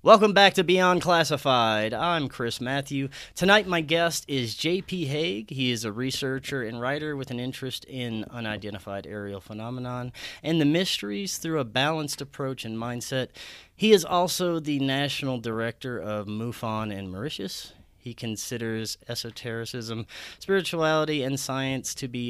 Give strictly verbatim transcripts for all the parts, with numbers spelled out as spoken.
Welcome back to Beyond Classified. I'm Chris Matthew. Tonight, my guest is J P Hague. He is a researcher and writer with an interest in unidentified aerial phenomenon and the mysteries through a balanced approach and mindset. He is also the national director of MUFON in Mauritius. He considers esotericism, spirituality, and science to be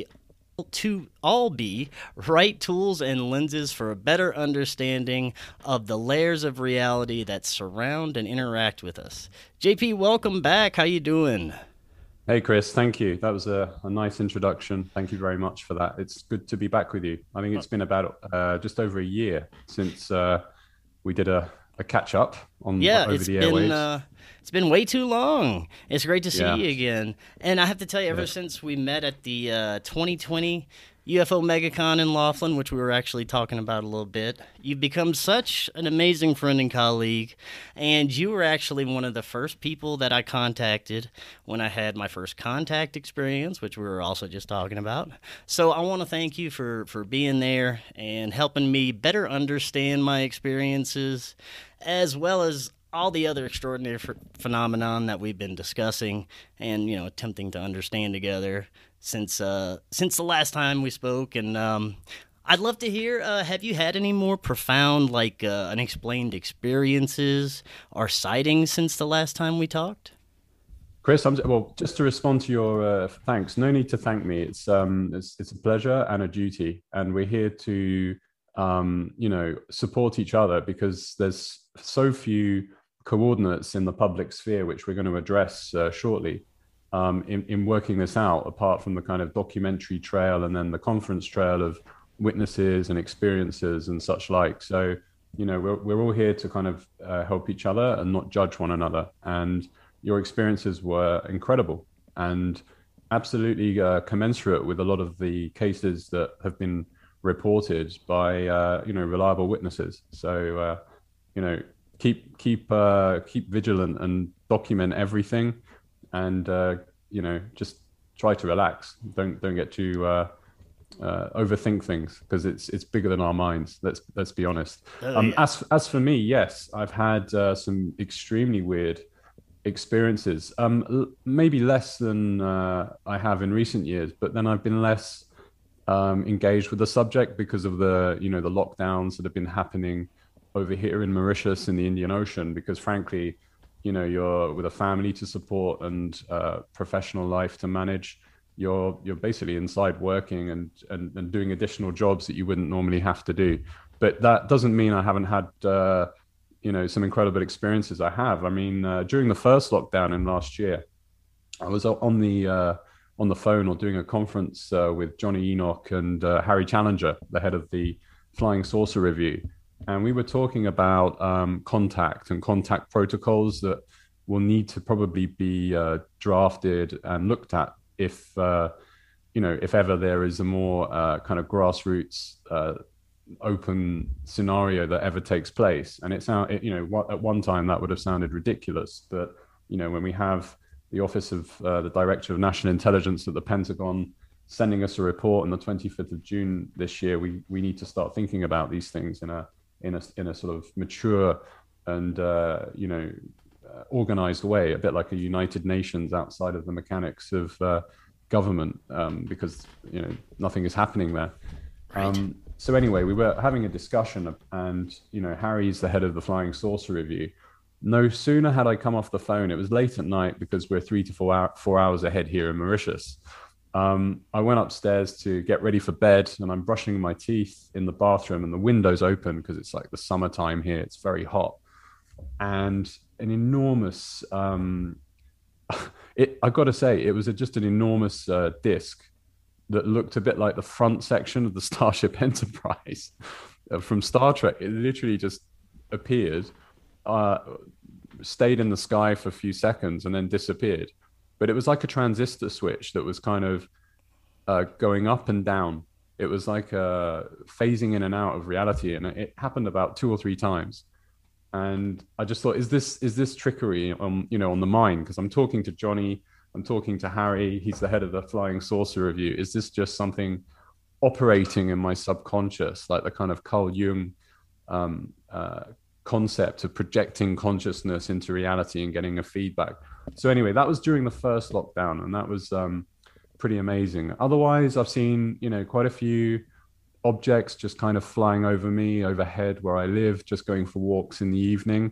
to all be right tools and lenses for a better understanding of the layers of reality that surround and interact with us. J P, welcome back. How you doing? Hey, Chris, thank you. That was a, a nice introduction. Thank you very much for that. It's good to be back with you. I think it's been about uh, just over a year since uh, we did a, a catch up on Yeah, over it's the been airwaves. uh, it's been way too long. It's great to see Yeah, you again. And I have to tell you, ever yeah. since we met at the uh, twenty twenty U F O MegaCon in Laughlin, which we were actually talking about a little bit, you've become such an amazing friend and colleague. And you were actually one of the first people that I contacted when I had my first contact experience, which we were also just talking about. So I want to thank you for, for being there and helping me better understand my experiences, as well as all the other extraordinary ph- phenomenon that we've been discussing and, you know, attempting to understand together since uh, since the last time we spoke. And um, I'd love to hear, uh, have you had any more profound, like, uh, unexplained experiences or sightings since the last time we talked? Chris, I'm well. Just to respond to your uh, thanks. No need to thank me. It's um, it's it's a pleasure and a duty, and we're here to um, you know, support each other because there's so few coordinates in the public sphere, which we're going to address uh, shortly. Um, in, in working this out, apart from the kind of documentary trail and then the conference trail of witnesses and experiences and such like. So, you know, we're, we're all here to kind of uh, help each other and not judge one another. And your experiences were incredible and absolutely uh, commensurate with a lot of the cases that have been reported by, uh, you know, reliable witnesses. So, uh, you know, keep keep uh, keep vigilant and document everything and uh, you know, just try to relax. Don't don't get too uh, uh, overthink things because it's it's bigger than our minds. Let's let's be honest. Oh, Um, yeah. as as for me, yes, I've had uh, some extremely weird experiences. Um, l- maybe less than uh, I have in recent years, but then I've been less um, engaged with the subject because of the you know the lockdowns that have been happening over here in Mauritius in the Indian Ocean. Because frankly, you know, you're with a family to support and uh, professional life to manage. You're you're basically inside working and, and and doing additional jobs that you wouldn't normally have to do. But that doesn't mean I haven't had uh, you know some incredible experiences. I have. I mean, uh, during the first lockdown in last year, I was on the uh, on the phone or doing a conference uh, with Johnny Enoch and uh, Harry Challenger, the head of the Flying Saucer Review, and we were talking about um, contact and contact protocols that will need to probably be uh, drafted and looked at if uh, you know if ever there is a more uh, kind of grassroots uh, open scenario that ever takes place. And it sound it, you know at one time that would have sounded ridiculous, but you know when we have the Office of uh, the Director of National Intelligence at the Pentagon sending us a report on the twenty-fifth of June this year, we we need to start thinking about these things in a in a in a sort of mature and uh, you know uh, organized way, a bit like a United Nations outside of the mechanics of uh, government, um, because you know nothing is happening there. Right. Um, so anyway, we were having a discussion, and you know Harry's the head of the Flying Saucer Review. No sooner had I come off the phone, it was late at night because we're three to four, hour, four hours ahead here in Mauritius. Um, I went upstairs to get ready for bed and I'm brushing my teeth in the bathroom and the window's open because it's like the summertime here. It's very hot. And an enormous, um, it, I got to say, it was a, just an enormous uh, disc that looked a bit like the front section of the Starship Enterprise uh, from Star Trek. It literally just appeared, uh, stayed in the sky for a few seconds and then disappeared. But it was like a transistor switch that was kind of uh, going up and down. It was like uh, phasing in and out of reality, and it happened about two or three times. And I just thought, is this is this trickery on you know on the mind? Because I'm talking to Johnny, I'm talking to Harry. He's the head of the Flying Saucer Review. Is this just something operating in my subconscious, like the kind of Carl Jung um, uh, concept of projecting consciousness into reality and getting a feedback. So anyway, that was during the first lockdown, and that was um, pretty amazing. Otherwise, I've seen, you know, quite a few objects just kind of flying over me, overhead where I live, just going for walks in the evening.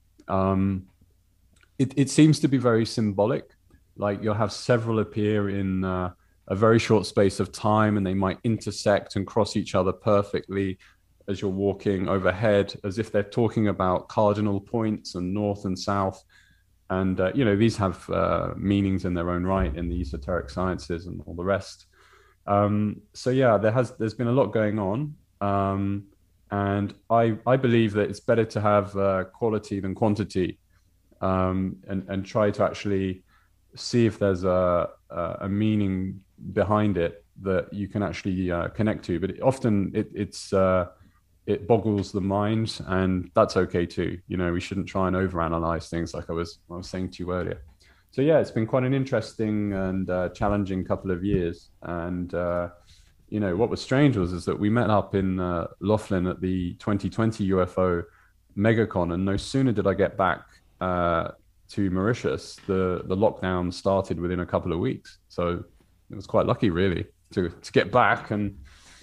Um, it, it seems to be very symbolic. Like you'll have several appear in uh, a very short space of time, and they might intersect and cross each other perfectly as you're walking overhead, as if they're talking about cardinal points and north and south. And, uh, you know, these have uh, meanings in their own right in the esoteric sciences and all the rest. Um, so, yeah, there has, there's been a lot going on. Um, and I, I believe that it's better to have uh, quality than quantity, um, and, and try to actually see if there's a, a meaning behind it that you can actually uh, connect to. But it, often it, it's, uh, it boggles the mind, and that's okay too. You know, we shouldn't try and overanalyze things, like I was I was saying to you earlier. So yeah, it's been quite an interesting and uh, challenging couple of years. And uh, you know, what was strange was is that we met up in uh, Laughlin at the twenty twenty U F O MegaCon, and no sooner did I get back uh, to Mauritius, the the lockdown started within a couple of weeks. So it was quite lucky, really, to to get back and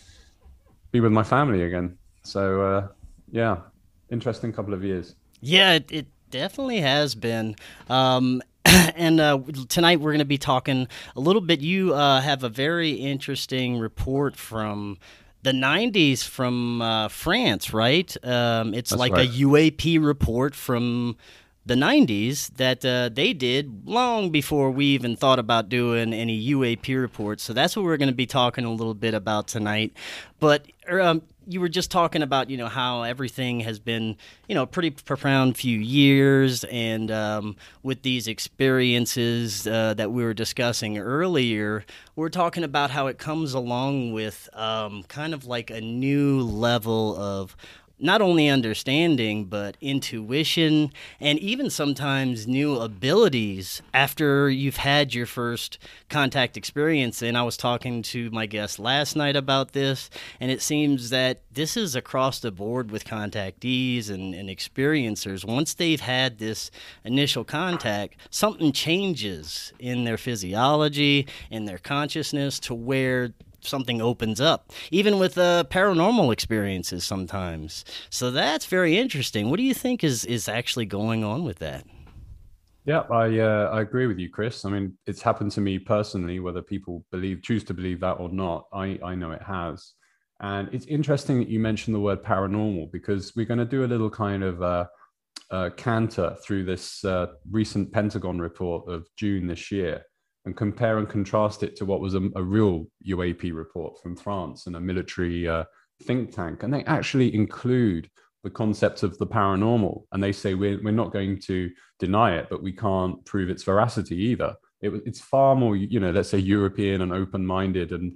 be with my family again. So, uh, yeah, interesting couple of years. Yeah, it, it definitely has been. Um, and uh, tonight we're going to be talking a little bit. You uh, have a very interesting report from the nineties from uh, France, right? Um, it's That's like right. a U A P report from the nineties that uh, they did long before we even thought about doing any U A P reports. So that's what we're going to be talking a little bit about tonight. But um, you were just talking about, you know, how everything has been, you know, a pretty profound few years. And um, with these experiences uh, that we were discussing earlier, we're talking about how it comes along with um, kind of like a new level of not only understanding, but intuition, and even sometimes new abilities after you've had your first contact experience. And I was talking to my guest last night about this, and it seems that this is across the board with contactees and, and experiencers. Once they've had this initial contact, something changes in their physiology, in their consciousness, to where something opens up, even with uh, paranormal experiences sometimes. So that's very interesting. What do you think is, is actually going on with that? Yeah, I uh, I agree with you, Chris. I mean, it's happened to me personally, whether people believe choose to believe that or not. I I know it has, and it's interesting that you mentioned the word paranormal, because we're going to do a little kind of uh, uh, canter through this uh, recent Pentagon report of June this year, and compare and contrast it to what was a, a real U A P report from France and a military uh, think tank. And they actually include the concept of the paranormal. And they say we're, we're not going to deny it, but we can't prove its veracity either. It, it's far more, you know, let's say European and open-minded and,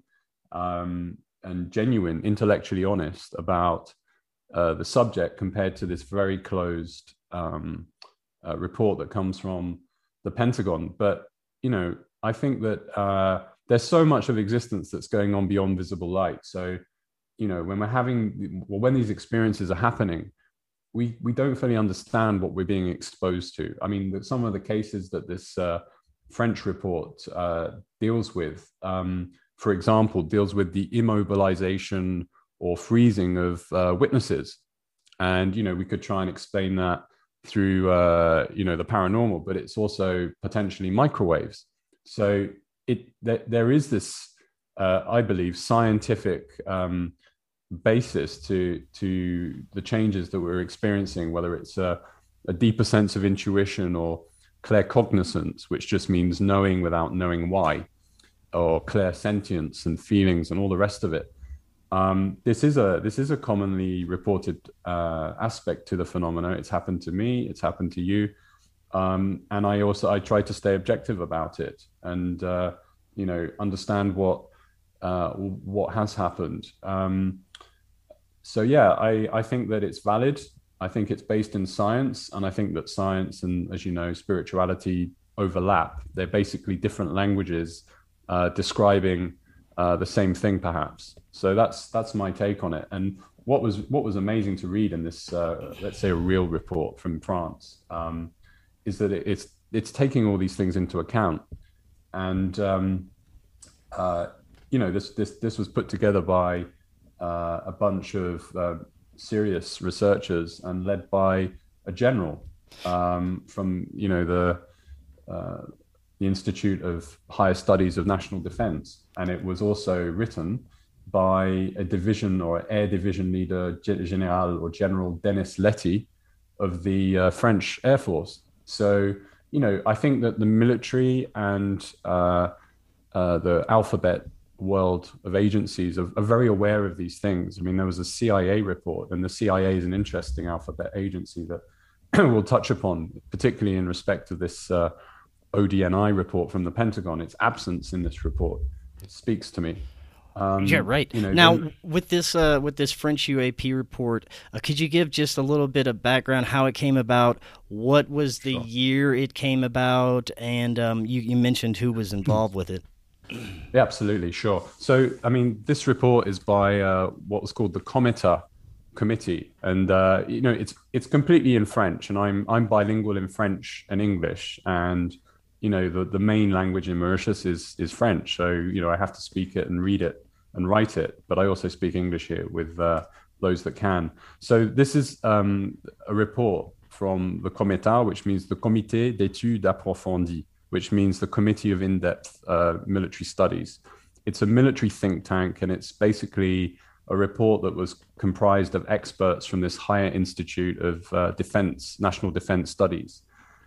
um, and genuine, intellectually honest about uh, the subject, compared to this very closed um, uh, report that comes from the Pentagon. But, you know, I think that uh, there's so much of existence that's going on beyond visible light. So, you know, when we're having, well, when these experiences are happening, we we don't fully understand what we're being exposed to. I mean, some of the cases that this uh, French report uh, deals with, um, for example, deals with the immobilization or freezing of uh, witnesses. And, you know, we could try and explain that through, uh, you know, the paranormal, but it's also potentially microwaves. So it there, there is this, uh, I believe, scientific um, basis to to the changes that we're experiencing, whether it's a, a deeper sense of intuition or claircognizance, which just means knowing without knowing why, or clairsentience and feelings and all the rest of it. Um, this is a this is a commonly reported uh, aspect to the phenomena. It's happened to me. It's happened to you. Um, and I also I try to stay objective about it, and uh, you know, understand what uh, what has happened. Um, so yeah, I I think that it's valid. I think it's based in science, and I think that science and, as you know, spirituality overlap. They're basically different languages uh, describing uh, the same thing, perhaps. So that's that's my take on it. And what was what was amazing to read in this, uh, let's say, a real report from France, um, is that it, it's it's taking all these things into account, and um, uh, you know, this this this was put together by uh, a bunch of uh, serious researchers and led by a general um, from you know the uh, the Institute of Higher Studies of National Defense, and it was also written by a division or air division leader, General or General Denis Letty of the uh, French Air Force. So, you know, I think that the military and uh, uh, the alphabet world of agencies are, are very aware of these things. I mean, there was a C I A report, and the C I A is an interesting alphabet agency that we'll touch upon, particularly in respect of this uh, O D N I report from the Pentagon. Its absence in this report speaks to me. Um, yeah, right. You know, now, then, with this uh, with this French U A P report, uh, could you give just a little bit of background, how it came about, what was the sure. year it came about, and um, you, you mentioned who was involved with it. Yeah, absolutely, sure. So, I mean, this report is by uh, what was called the Cometa Committee, and uh, you know, it's it's completely in French, and I'm I'm bilingual in French and English, and you know, the the main language in Mauritius is is French, so you know, I have to speak it and read it and write it, but I also speak English here with uh, those that can. So this is um, a report from the Cometa, which means the Comité d'études approfondies, which means the Committee of In-Depth uh, Military Studies. It's a military think tank, and it's basically a report that was comprised of experts from this higher institute of uh, defense, national defense studies.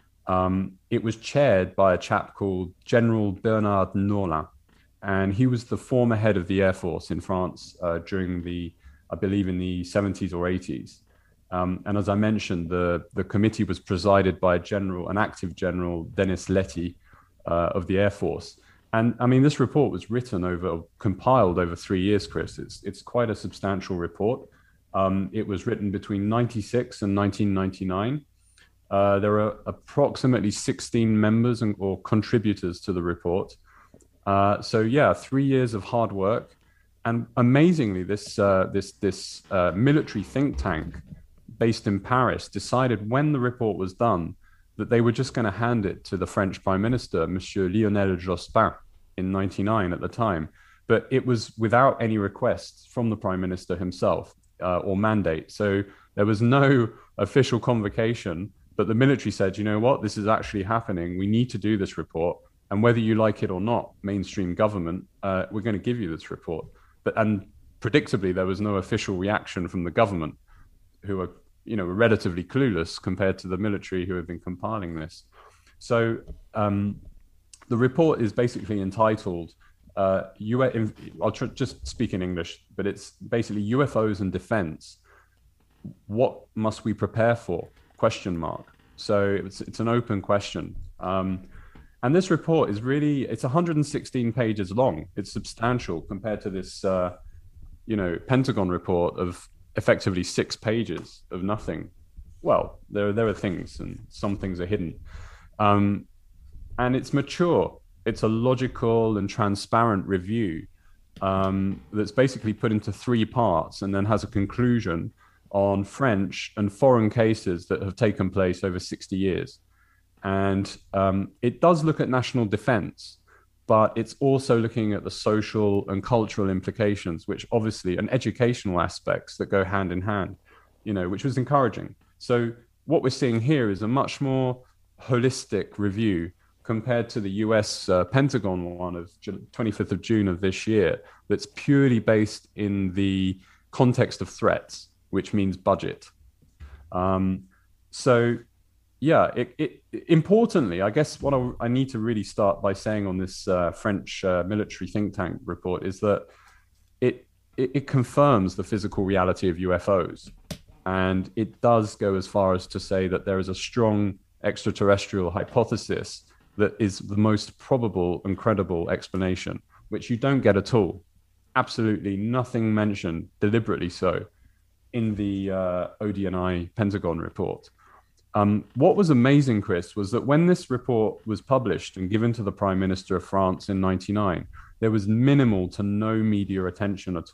Um, it was chaired by a chap called General Bernard Norlin, and he was the former head of the Air Force in France uh, during the, I believe, in the seventies or eighties. Um, and as I mentioned, the, the committee was presided by a general, an active general, Denis Letty uh, of the Air Force. And I mean, this report was written over, compiled over three years, Chris. It's, it's quite a substantial report. Um, it was written between ninety-six and nineteen ninety-nine. Uh, there are approximately sixteen members and, or contributors to the report. Uh, so yeah, three years of hard work, and amazingly, this uh, this this uh, military think tank based in Paris decided when the report was done that they were just going to hand it to the French Prime Minister, Monsieur Lionel Jospin, in ninety-nine at the time. But it was without any requests from the Prime Minister himself uh, or mandate. So there was no official convocation. But the military said, you know what, this is actually happening. We need to do this report. And whether you like it or not, mainstream government, uh, we're going to give you this report. But and predictably, there was no official reaction from the government, who are, you know, relatively clueless compared to the military who have been compiling this. So um, the report is basically entitled, uh, U F, I'll tr- just speak in English, but it's basically U F Os and defense. What must we prepare for? Question mark. So it's it's an open question. Um, And this report is really, it's one hundred sixteen pages long. It's substantial compared to this, uh, you know, Pentagon report of effectively six pages of nothing. Well, there, there are things, and some things are hidden. Um, and it's mature. It's a logical and transparent review um, that's basically put into three parts and then has a conclusion on French and foreign cases that have taken place over sixty years. And um, it does look at national defense, but it's also looking at the social and cultural implications, which obviously, and educational aspects that go hand in hand, you know, which was encouraging. So what we're seeing here is a much more holistic review compared to the U S uh, Pentagon one of twenty-fifth of June of this year, that's purely based in the context of threats, which means budget. Um, so Yeah, it, it, importantly, I guess what I, I need to really start by saying on this uh, French uh, military think tank report is that it, it it confirms the physical reality of U F Os. And it does go as far as to say that there is a strong extraterrestrial hypothesis that is the most probable and credible explanation, which you don't get at all. Absolutely nothing mentioned, deliberately so, in the uh, O D N I Pentagon report. Um, what was amazing, Chris, was that when this report was published and given to the Prime Minister of France in ninety-nine, there was minimal to no media attention at all.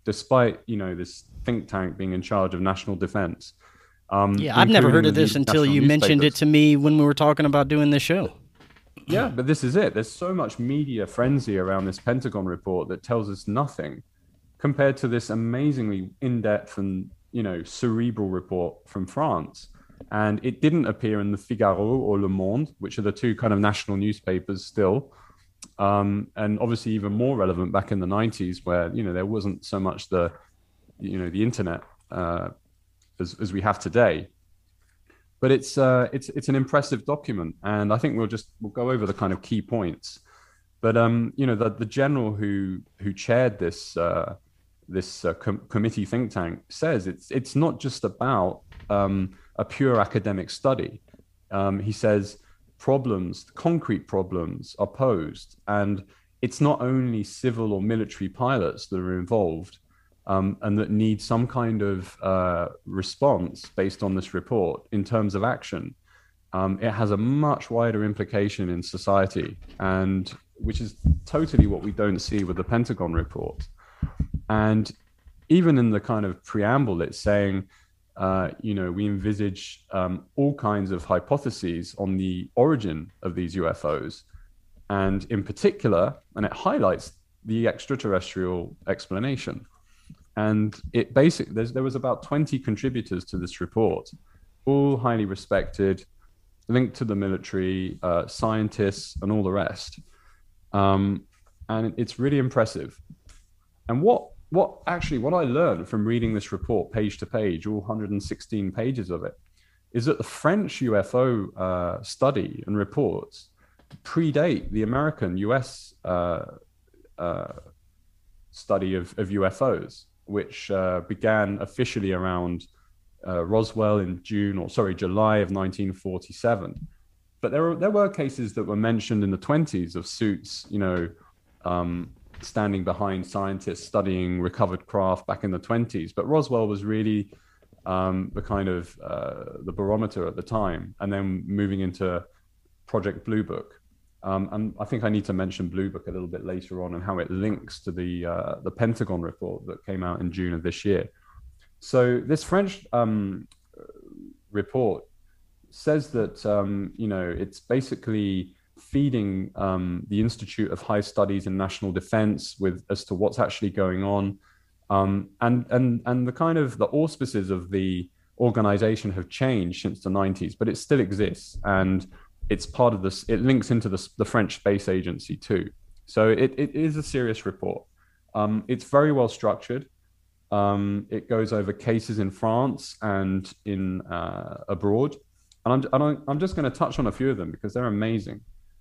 despite, you know, this think tank being in charge of national defense. Um, yeah, I've never heard of this leading until national you mentioned it newspapers. to me when we were talking about doing this show. Yeah, but this is it. There's so much media frenzy around this Pentagon report that tells us nothing compared to this amazingly in-depth and, you know, cerebral report from France. And it didn't appear in the Figaro or Le Monde, which are the two kind of national newspapers still. Um, and obviously even more relevant back in the nineties, where, you know, there wasn't so much the, you know, the internet uh, as, as we have today. But it's uh, it's it's an impressive document, and I think we'll just we'll go over the kind of key points. But um, you know, the the general who who chaired this uh, this uh, com- committee think tank says it's it's not just about um, a pure academic study. Um, he says problems, concrete problems, are posed, and it's not only civil or military pilots that are involved. Um, and that need some kind of uh, response based on this report in terms of action. Um, it has a much wider implication in society, and which is totally what we don't see with the Pentagon report. And even in the kind of preamble, it's saying, uh, you know, we envisage um, all kinds of hypotheses on the origin of these U F Os, and in particular, and it highlights the extraterrestrial explanation. And it basically, there was about twenty contributors to this report, all highly respected, linked to the military, uh, scientists, and all the rest. Um, and it's really impressive. And what, what actually, what I learned from reading this report page to page, all one hundred sixteen pages of it, is that the French U F O uh, study and reports predate the American U S uh, uh, study of, of U F Os, which uh, began officially around uh, Roswell in June, or sorry, July of nineteen forty-seven. But there were there were cases that were mentioned in the twenties of suits, you know, um, standing behind scientists studying recovered craft back in the twenties. But Roswell was really um, the kind of uh, the barometer at the time, and then moving into Project Blue Book. Um, and I think I need to mention Blue Book a little bit later on and how it links to the uh, the Pentagon report that came out in June of this year. So this French um, report says that um, you know, it's basically feeding um, the Institute of High Studies in National Defense with as to what's actually going on, um, and and and the kind of the auspices of the organization have changed since the nineties, but it still exists, and it's part of this. It links into the, the French Space Agency too. So it, it is a serious report. Um, it's very well structured. Um, it goes over cases in France and in uh, abroad. And I'm, and I'm just going to touch on a few of them because they're amazing.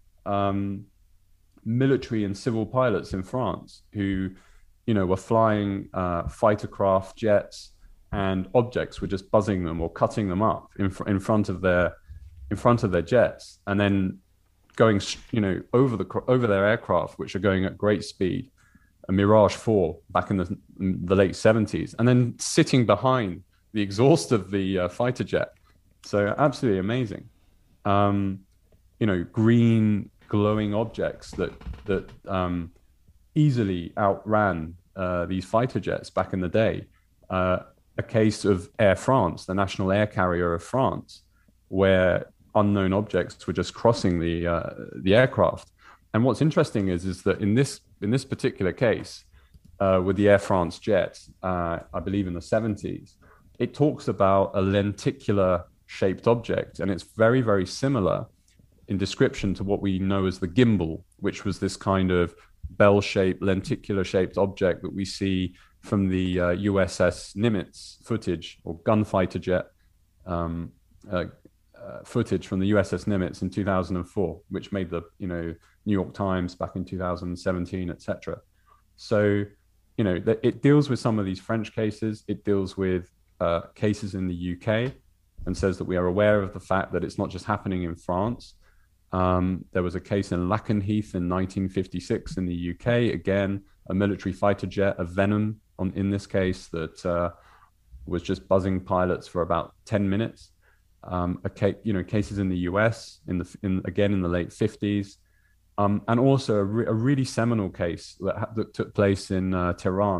Um, military and civil pilots in France who, you know, were flying uh, fighter craft jets, and objects were just buzzing them or cutting them up in, fr- in front of their in front of their jets, and then going, you know, over the over their aircraft, which are going at great speed, a Mirage four back in the, in the late seventies, and then sitting behind the exhaust of the uh, fighter jet. So absolutely amazing. Um, you know, green glowing objects that that um, easily outran uh, these fighter jets back in the day. Uh, a case of Air France, the national air carrier of France, where unknown objects were just crossing the uh, the aircraft. And what's interesting is is that in this in this particular case, uh, with the Air France jet, uh, I believe in the seventies, it talks about a lenticular shaped object, and it's very very similar in description to what we know as the gimbal, which was this kind of bell-shaped, lenticular-shaped object that we see from the uh, U S S Nimitz footage, or gunfighter jet um, uh, uh, footage from the U S S Nimitz in two thousand four, which made the, you know, New York Times back in two thousand seventeen, et cetera. So, you know, it deals with some of these French cases. It deals with uh, cases in the U K, and says that we are aware of the fact that it's not just happening in France. Um, there was a case in Lakenheath in nineteen fifty-six in the U K, again, a military fighter jet, a Venom on, in this case, that uh, was just buzzing pilots for about ten minutes. Um, a ca- you know, cases in the U S, in the in, again in the late fifties, um, and also a, re- a really seminal case that, ha- that took place in uh, Tehran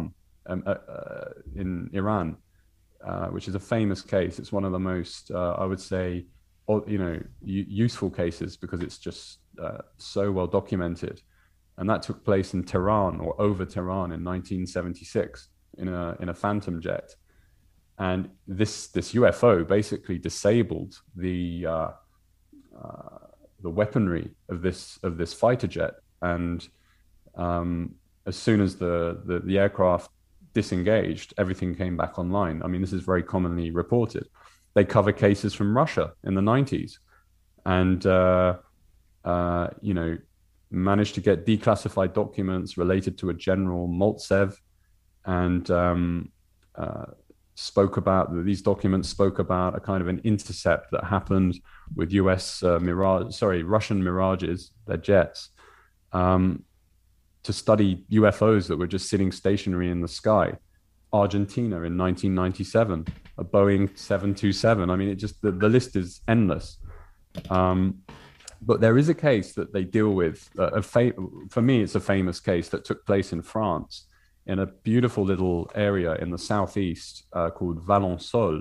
um, uh, uh, in Iran, uh, which is a famous case. It's one of the most, uh, I would say, you know, useful cases because it's just uh, so well documented. And that took place in Tehran, or over Tehran, in nineteen seventy-six in a in a Phantom jet. And this this U F O basically disabled the uh, uh, the weaponry of this of this fighter jet. And um, as soon as the, the the aircraft disengaged, everything came back online. I mean, this is very commonly reported. They cover cases from Russia in the nineties, and uh, uh, you know. managed to get declassified documents related to a General Maltsev, and um, uh, spoke about these documents spoke about a kind of an intercept that happened with U S uh, Mirage, sorry, Russian Mirages, their jets, um, to study U F Os that were just sitting stationary in the sky. Argentina in nineteen ninety-seven, a Boeing seven twenty-seven. I mean, it just the, the list is endless. Um, But there is a case that they deal with. Uh, a fa- for me, it's a famous case that took place in France, in a beautiful little area in the southeast uh, called Valensole.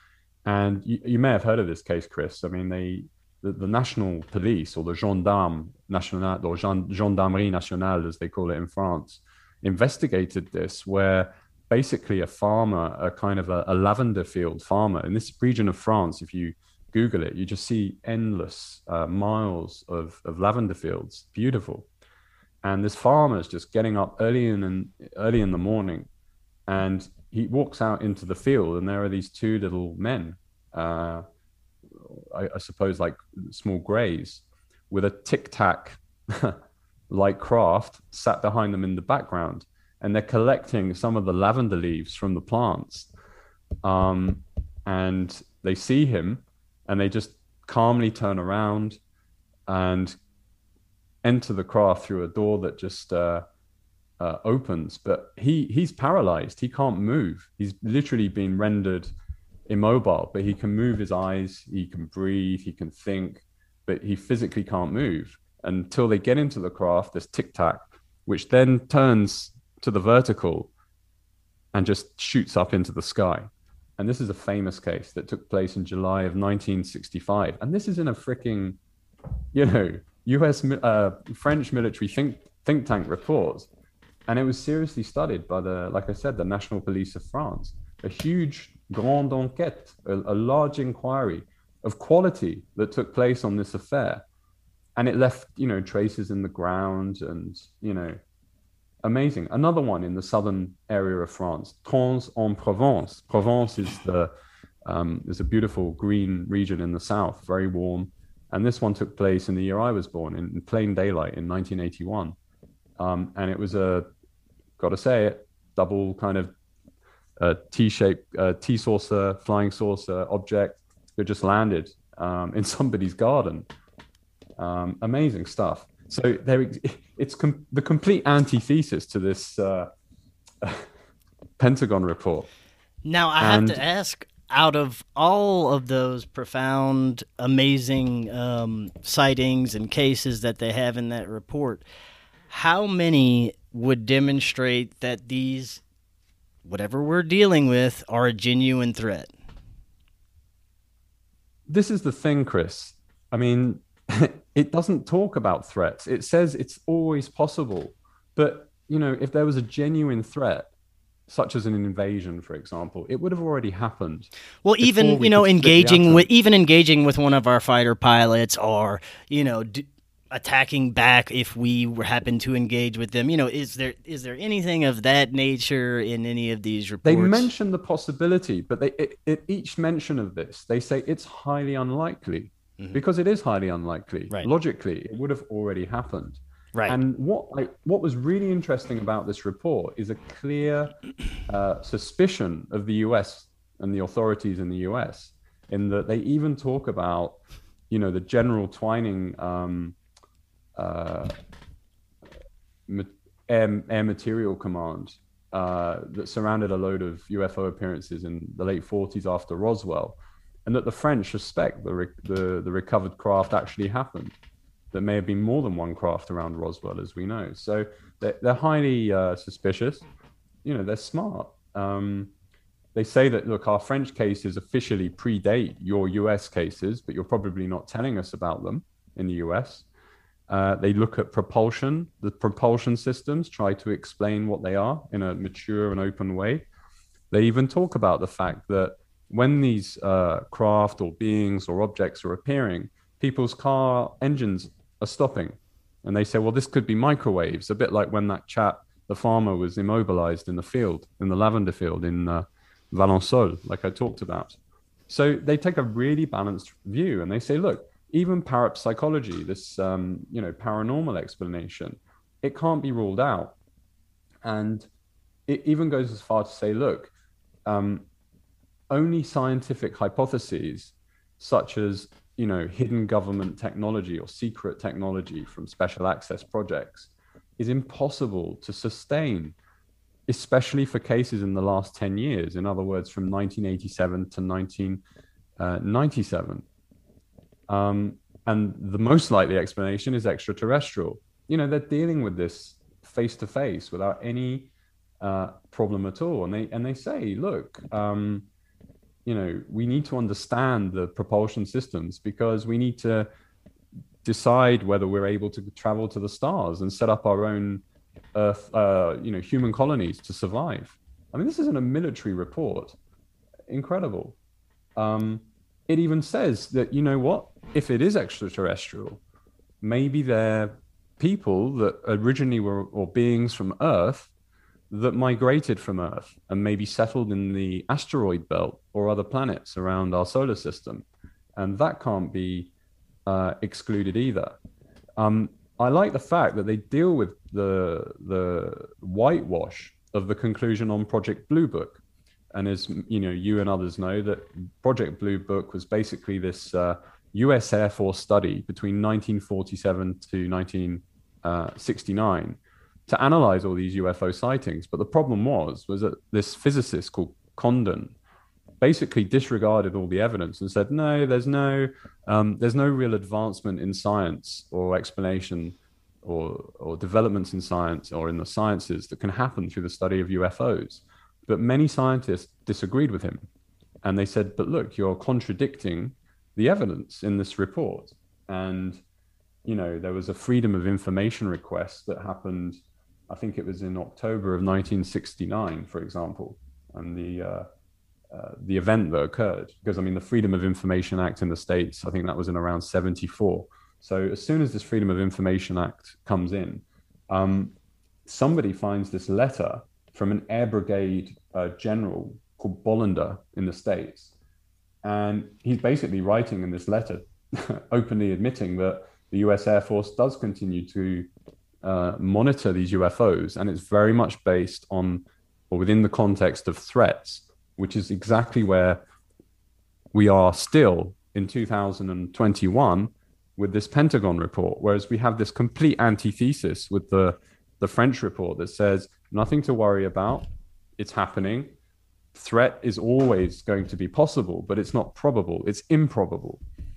And you, you may have heard of this case, Chris. I mean, they the, the national police, or the gendarme national, or gendarmerie nationale, as they call it in France, investigated this, where basically a farmer, a kind of a, a lavender field farmer in this region of France, if you Google it, you just see endless uh, miles of, of lavender fields, beautiful. And this farmer is just getting up early in, in early in the morning, and he walks out into the field, and there are these two little men, uh, I, I suppose like small greys, with a tic-tac like craft sat behind them in the background, and they're collecting some of the lavender leaves from the plants. Um, and they see him, and they just calmly turn around and enter the craft through a door that just uh, uh, opens. But he he's paralyzed. He can't move. He's literally been rendered immobile, but he can move his eyes, he can breathe, he can think, but he physically can't move until they get into the craft, this tic-tac, which then turns to the vertical and just shoots up into the sky. And this is a famous case that took place in July of nineteen sixty-five. And this is in a freaking, you know, U S, uh, French military think, think tank report. And it was seriously studied by the, like I said, the National Police of France. A huge grande enquête, a, a large inquiry of quality that took place on this affair. And it left, you know, traces in the ground and, you know, amazing. Another one in the southern area of France, Trans-en-Provence. Provence is the um, is a beautiful green region in the south, very warm. And this one took place in the year I was born, in, in plain daylight in nineteen eighty-one. Um, and it was a, got to say it, double kind of uh, T-shaped uh, T-saucer, flying saucer object that just landed um, in somebody's garden. Um, amazing stuff. So there, it's com- the complete antithesis to this uh, Pentagon report. Now, I and, have to ask, out of all of those profound, amazing um, sightings and cases that they have in that report, how many would demonstrate that these, whatever we're dealing with, are a genuine threat? This is the thing, Chris. I mean, it doesn't talk about threats. It says it's always possible. But, you know, if there was a genuine threat, such as an invasion, for example, it would have already happened. Well, even, we you know, engaging with even engaging with one of our fighter pilots, or, you know, d- attacking back if we were happen to engage with them. You know, is there is there anything of that nature in any of these reports? They mention the possibility, but they it, it, each mention of this, they say it's highly unlikely. Mm-hmm. Because it is highly unlikely. Right. Logically, it would have already happened. Right. And what I, what was really interesting about this report is a clear uh, suspicion of the U S and the authorities in the U S, in that they even talk about, you know, the General Twining um, uh, air, air material command uh, that surrounded a load of U F O appearances in the late forties after Roswell. And that the French suspect the, re- the the recovered craft actually happened. There may have been more than one craft around Roswell, as we know. So they're, they're highly uh, suspicious. you know, they're smart. Um, they say that, look, our French cases officially predate your U S cases, but you're probably not telling us about them in the U S. Uh, they look at propulsion, the propulsion systems, try to explain what they are in a mature and open way. They even talk about the fact that when these uh, craft or beings or objects are appearing, people's car engines are stopping. And they say, well, this could be microwaves, a bit like when that chap, the farmer, was immobilized in the field, in the lavender field in uh, Valençol, like I talked about. So they take a really balanced view and they say, look, even parapsychology, this um, you know, paranormal explanation, it can't be ruled out. And it even goes as far to say, look, um, only scientific hypotheses such as, you know, hidden government technology or secret technology from special access projects is impossible to sustain, especially for cases in the last ten years. In other words, from nineteen eighty-seven to nineteen ninety-seven. Um, and the most likely explanation is extraterrestrial. You know, they're dealing with this face to face without any uh, problem at all. And they and they say, look, um, you know, we need to understand the propulsion systems because we need to decide whether we're able to travel to the stars and set up our own Earth, uh, you know, human colonies to survive. I mean, this isn't a military report. Incredible. Um, it even says that, you know what, if it is extraterrestrial, maybe they're people that originally were, or beings from Earth that migrated from Earth and maybe settled in the asteroid belt or other planets around our solar system. And that can't be uh, excluded either. Um, I like the fact that they deal with the, the whitewash of the conclusion on Project Blue Book. And as you know, you and others know, that Project Blue Book was basically this uh, U S Air Force study between nineteen forty-seven to nineteen sixty-nine to analyze all these U F O sightings. But the problem was, was that this physicist called Condon basically disregarded all the evidence and said, no, there's no, um, there's no real advancement in science or explanation or, or developments in science or in the sciences that can happen through the study of U F Os. But many scientists disagreed with him. And they said, but look, you're contradicting the evidence in this report. And, you know, there was a Freedom of Information request that happened, I think it was in October of nineteen sixty-nine, for example, and the uh, uh, the event that occurred. Because, I mean, the Freedom of Information Act in the States, I think that was in around seventy-four. So as soon as this Freedom of Information Act comes in, um, somebody finds this letter from an Air Brigade uh, general called Bollender in the States. And he's basically writing in this letter, openly admitting that the U S Air Force does continue to uh, monitor these U F Os. And it's very much based on, or within the context of threats, which is exactly where we are still in two thousand twenty-one with this Pentagon report. Whereas we have this complete antithesis with the, the French report that says nothing to worry about. It's happening. Threat is always going to be possible, but it's not probable. It's improbable.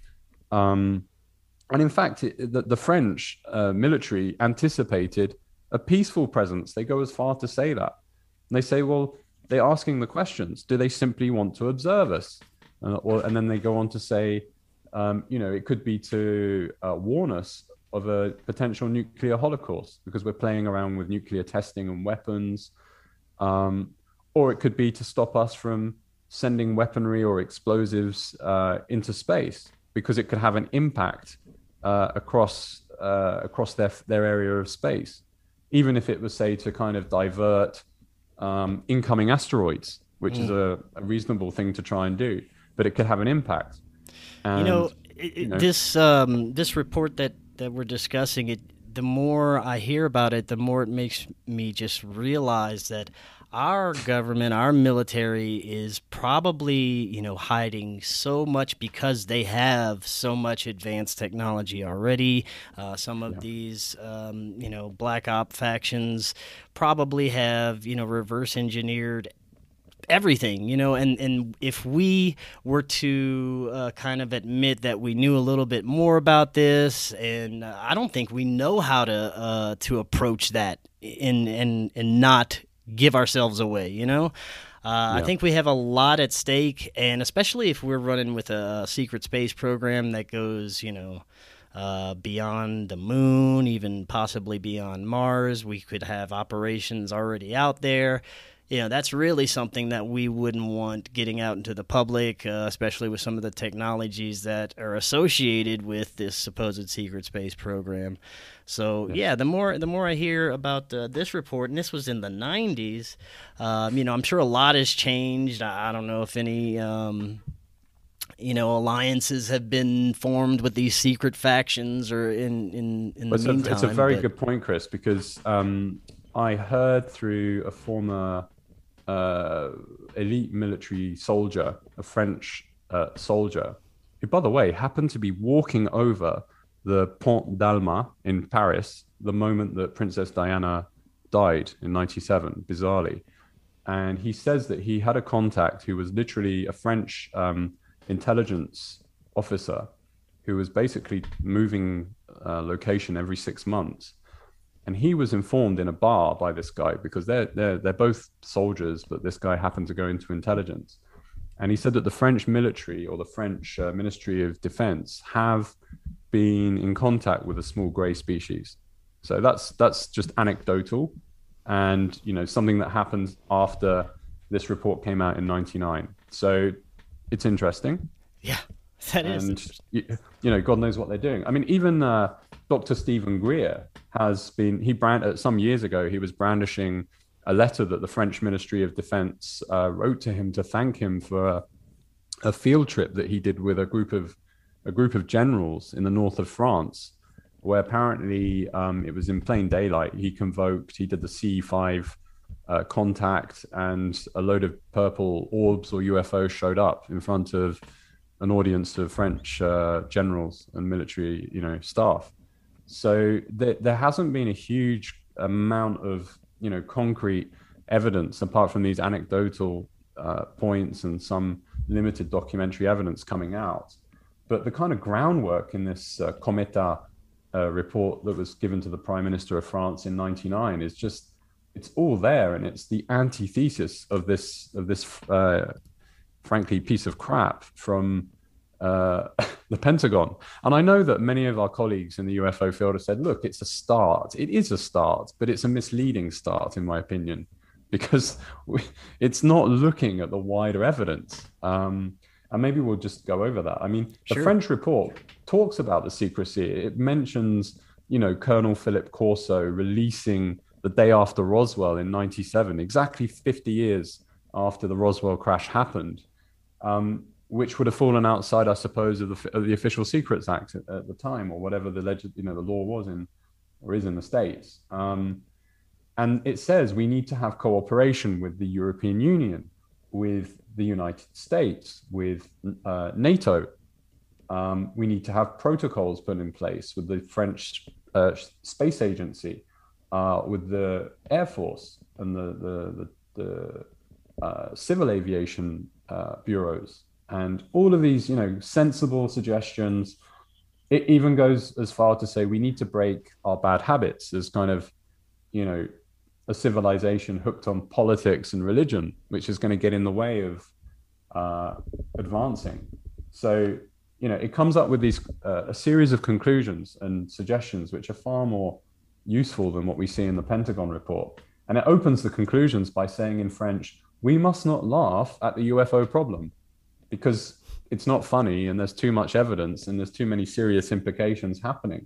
Um, and in fact, it, the, the French uh, military anticipated a peaceful presence. They go as far to say that. And they say, well, they're asking the questions. Do they simply want to observe us? Uh, or, and then they go on to say, um, you know, it could be to uh, warn us of a potential nuclear holocaust because we're playing around with nuclear testing and weapons. Um, or it could be to stop us from sending weaponry or explosives uh, into space because it could have an impact uh, across uh, across their their area of space, even if it was, say, to kind of divert um, incoming asteroids, which mm. is a, a reasonable thing to try and do, but it could have an impact. And, you know, it, you know, this um, this report that, that we're discussing, it the more I hear about it, the more it makes me just realize that our government, our military is probably, you know, hiding so much because they have so much advanced technology already. Uh, some of yeah. these, um, you know, black op factions probably have, you know, reverse engineered everything, you know, and, and if we were to uh, kind of admit that we knew a little bit more about this, and uh, I don't think we know how to uh, to approach that and and and not give ourselves away, you know? Uh, I Yeah. think we have a lot at stake, and especially if we're running with a secret space program that goes, you know, uh, beyond the moon, even possibly beyond Mars. We could have operations already out there. You know, that's really something that we wouldn't want getting out into the public, uh, especially with some of the technologies that are associated with this supposed secret space program. So Yes. yeah, the more the more I hear about uh, this report, and this was in the nineties, um, you know, I'm sure a lot has changed. I, I don't know if any. Um, you know, alliances have been formed with these secret factions, or in in in the Well, it's, meantime. a, it's a very but, good point, Chris, because um, I heard through a former uh, elite military soldier, a French uh, soldier, who, by the way, happened to be walking over the Pont d'Alma in Paris the moment that Princess Diana died in ninety-seven, bizarrely. And he says that he had a contact who was literally a French um, intelligence officer who was basically moving uh, location every six months. And he was informed in a bar by this guy because they're they're they're both soldiers, but this guy happened to go into intelligence. And he said that the French military or the French uh, Ministry of Defense have been in contact with a small gray species. So that's that's just anecdotal, and you know something that happened after this report came out in ninety-nine. So it's interesting. Yeah, that is. And you, you know, God knows what they're doing. I mean, even uh, Doctor Stephen Greer has been. He brand uh, some years ago. He was brandishing a letter that the French Ministry of Defense uh, wrote to him to thank him for a, a field trip that he did with a group of a group of generals in the north of France, where apparently um, it was in plain daylight. He convoked. He did the C five uh, contact, and a load of purple orbs or U F Os showed up in front of an audience of French uh, generals and military, you know, staff. So there, there hasn't been a huge amount of, you know, concrete evidence apart from these anecdotal uh, points and some limited documentary evidence coming out. But the kind of groundwork in this uh, Cometa uh, report that was given to the Prime Minister of France in ninety-nine is just, it's all there, and it's the antithesis of this of this uh, frankly piece of crap from uh, the Pentagon. And I know that many of our colleagues in the U F O field have said, look, it's a start. It is a start, but it's a misleading start, in my opinion, because we, it's not looking at the wider evidence. Um, and maybe we'll just go over that. I mean, the Sure. French report talks about the secrecy. It mentions, you know, Colonel Philippe Corso releasing the day after Roswell in ninety-seven, exactly fifty years after the Roswell crash happened, um, which would have fallen outside, I suppose, of the, of the Official Secrets Act at, at the time, or whatever the legend, you know, the law was in, or is in the States. Um, and it says we need to have cooperation with the European Union, with the United States, with uh, NATO. Um, we need to have protocols put in place with the French uh, Space Agency, uh, with the Air Force and the the, the, the uh, civil aviation uh, bureaus, and all of these, you know, sensible suggestions. It even goes as far to say we need to break our bad habits as kind of, you know, a civilization hooked on politics and religion, which is going to get in the way of uh, advancing. So, you know, it comes up with these uh, a series of conclusions and suggestions which are far more useful than what we see in the Pentagon report. And it opens the conclusions by saying in French, we must not laugh at the U F O problem because it's not funny and there's too much evidence and there's too many serious implications happening.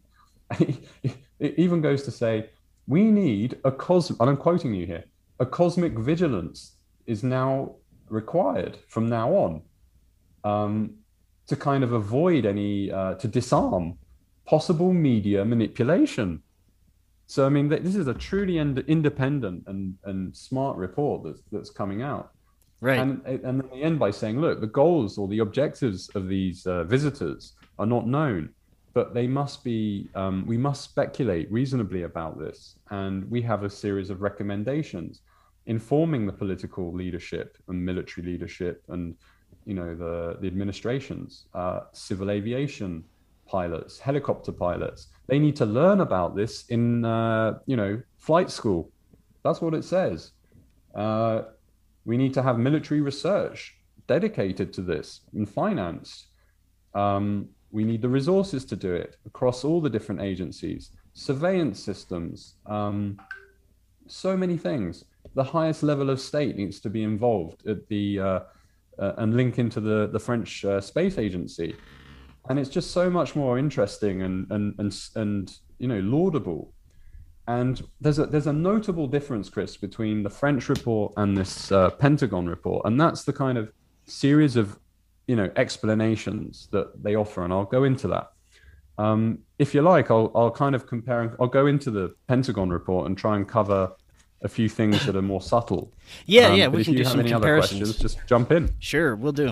It even goes to say, we need a cosmic, and I'm quoting you here, a cosmic vigilance is now required from now on, um, to kind of avoid any, uh, to disarm possible media manipulation. So, I mean, this is a truly ind- independent and, and smart report that's, that's coming out. Right. And, and then they end by saying, look, the goals or the objectives of these uh, visitors are not known, but they must be, um, we must speculate reasonably about this. And we have a series of recommendations informing the political leadership and military leadership and, you know, the, the administrations, uh, civil aviation pilots, helicopter pilots. They need to learn about this in, uh, you know, flight school. That's what it says. Uh, we need to have military research dedicated to this and financed. Um, we need the resources to do it across all the different agencies, surveillance systems, um, so many things. The highest level of state needs to be involved at the uh, uh, and link into the the French uh, space agency, and it's just so much more interesting and and and and you know laudable. And there's a there's a notable difference, Chris, between the French report and this uh, Pentagon report, and that's the kind of series of you know explanations that they offer, and I'll go into that. Um, if you like, I'll I'll kind of compare. I'll go into the Pentagon report and try and cover a few things that are more subtle. Yeah, um, yeah, we we if can you do have some any comparisons. other questions, just jump in. Sure, we'll do.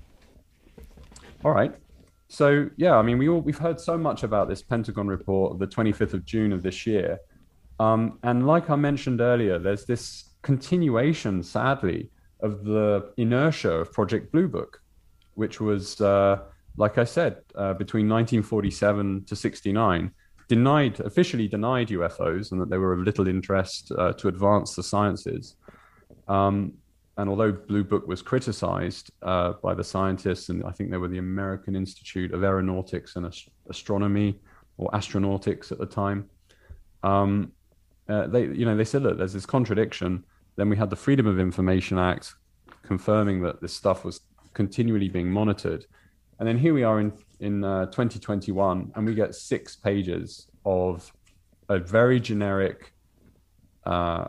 All right. So yeah, I mean, we all we've heard so much about this Pentagon report of the twenty-fifth of June of this year, um, and like I mentioned earlier, there's this continuation, sadly, of the inertia of Project Blue Book, which was, uh, like I said, uh, between nineteen forty-seven to sixty-nine, denied officially denied U F Os and that they were of little interest uh, to advance the sciences. Um, and although Blue Book was criticized uh, by the scientists, and I think they were the American Institute of Aeronautics and Ast- Astronomy or Astronautics at the time, um, uh, they, you know, they said, look, there's this contradiction. Then we had the Freedom of Information Act confirming that this stuff was continually being monitored. And then here we are in, in uh, twenty twenty-one, and we get six pages of a very generic, uh,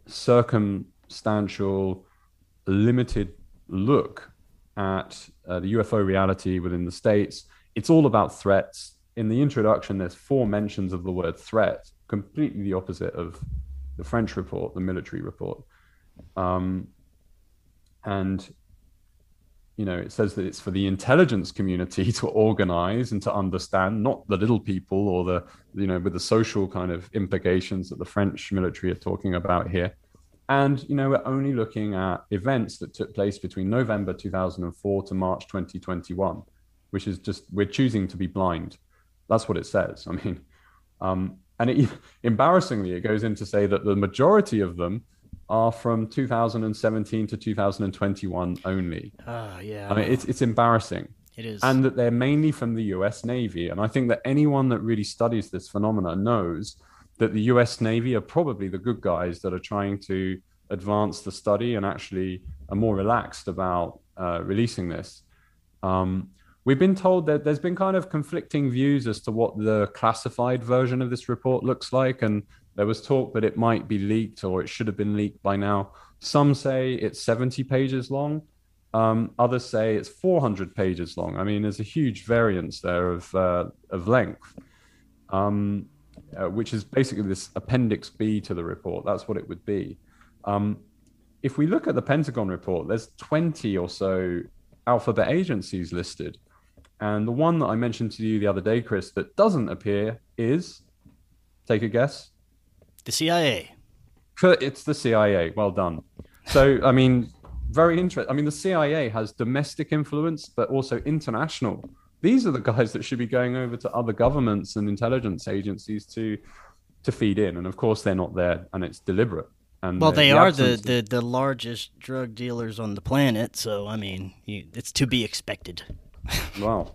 circumstantial, limited look at uh, the U F O reality within the States. It's all about threats. In the introduction, there's four mentions of the word threat, completely the opposite of the French report, the military report. Um, and you know, it says that it's for the intelligence community to organize and to understand, not the little people or the, you know, with the social kind of implications that the French military are talking about here. And, you know, we're only looking at events that took place between November two thousand four to March twenty twenty-one, which is just, we're choosing to be blind. That's what it says. I mean, um, and it, embarrassingly, it goes in to say that the majority of them are from two thousand seventeen to two thousand twenty-one only. Oh, yeah. I mean, it's it's embarrassing. It is. And that they're mainly from the U S Navy. And I think that anyone that really studies this phenomena knows that the U S Navy are probably the good guys that are trying to advance the study and actually are more relaxed about uh, releasing this. Um, we've been told that there's been kind of conflicting views as to what the classified version of this report looks like. And there was talk that it might be leaked or it should have been leaked by now. Some say it's seventy pages long. Um, others say it's four hundred pages long. I mean, there's a huge variance there of uh, of length, um, uh, which is basically this Appendix B to the report. That's what it would be. Um, if we look at the Pentagon report, there's twenty or so alphabet agencies listed. And the one that I mentioned to you the other day, Chris, that doesn't appear is, take a guess. The C I A. It's the C I A. Well done. So, I mean, very interesting. I mean, the C I A has domestic influence, but also international. These are the guys that should be going over to other governments and intelligence agencies to to feed in. And of course, they're not there, and it's deliberate. And well, the, they the are the, absence- the, the largest drug dealers on the planet, so, I mean, you, it's to be expected. Wow.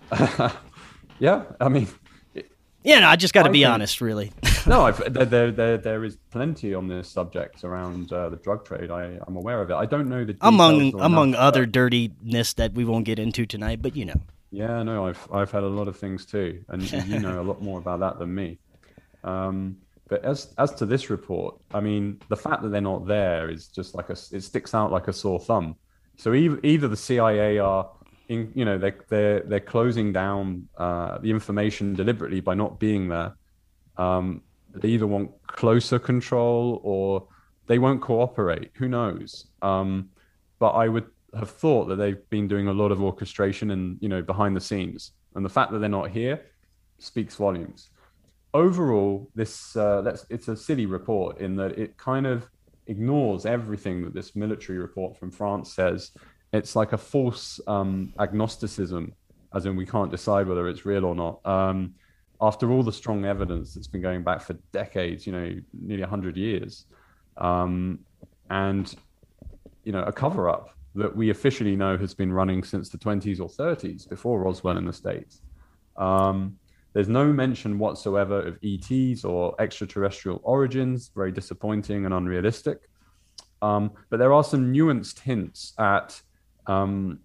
Yeah, I mean... Yeah, no, I just got to be think, honest, really. no, I've, there, there, there, there is plenty on this subject around uh, the drug trade. I, I'm aware of it. I don't know the details among or among enough, other but... dirtiness that we won't get into tonight, but you know. Yeah, no, I've I've had a lot of things too, and you know a lot more about that than me. Um, but as as to this report, I mean, the fact that they're not there is just like a it sticks out like a sore thumb. So either either the C I A are in, you know, they they're they're closing down uh, the information deliberately by not being there. Um, they either want closer control or they won't cooperate. Who knows? Um, but I would have thought that they've been doing a lot of orchestration and, you know, behind the scenes. And the fact that they're not here speaks volumes. Overall, this uh, let's, it's a silly report in that it kind of ignores everything that this military report from France says. It's like a false um, agnosticism, as in we can't decide whether it's real or not. Um, after all the strong evidence that's been going back for decades, you know, nearly one hundred years, um, and you know, a cover up that we officially know has been running since the twenties or thirties before Roswell in the States. Um, there's no mention whatsoever of E Ts or extraterrestrial origins, very disappointing and unrealistic. Um, but there are some nuanced hints at um,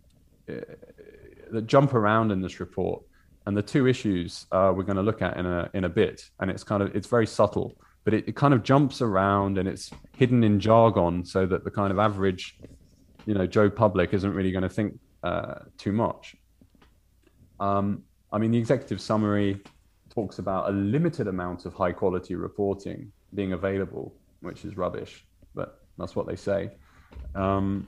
that jump around in this report. And the two issues uh, we're going to look at in a in a bit, and it's kind of it's very subtle, but it, it kind of jumps around and it's hidden in jargon, so that the kind of average, you know, Joe public isn't really going to think uh, too much. Um, I mean, the executive summary talks about a limited amount of high quality reporting being available, which is rubbish, but that's what they say. Um,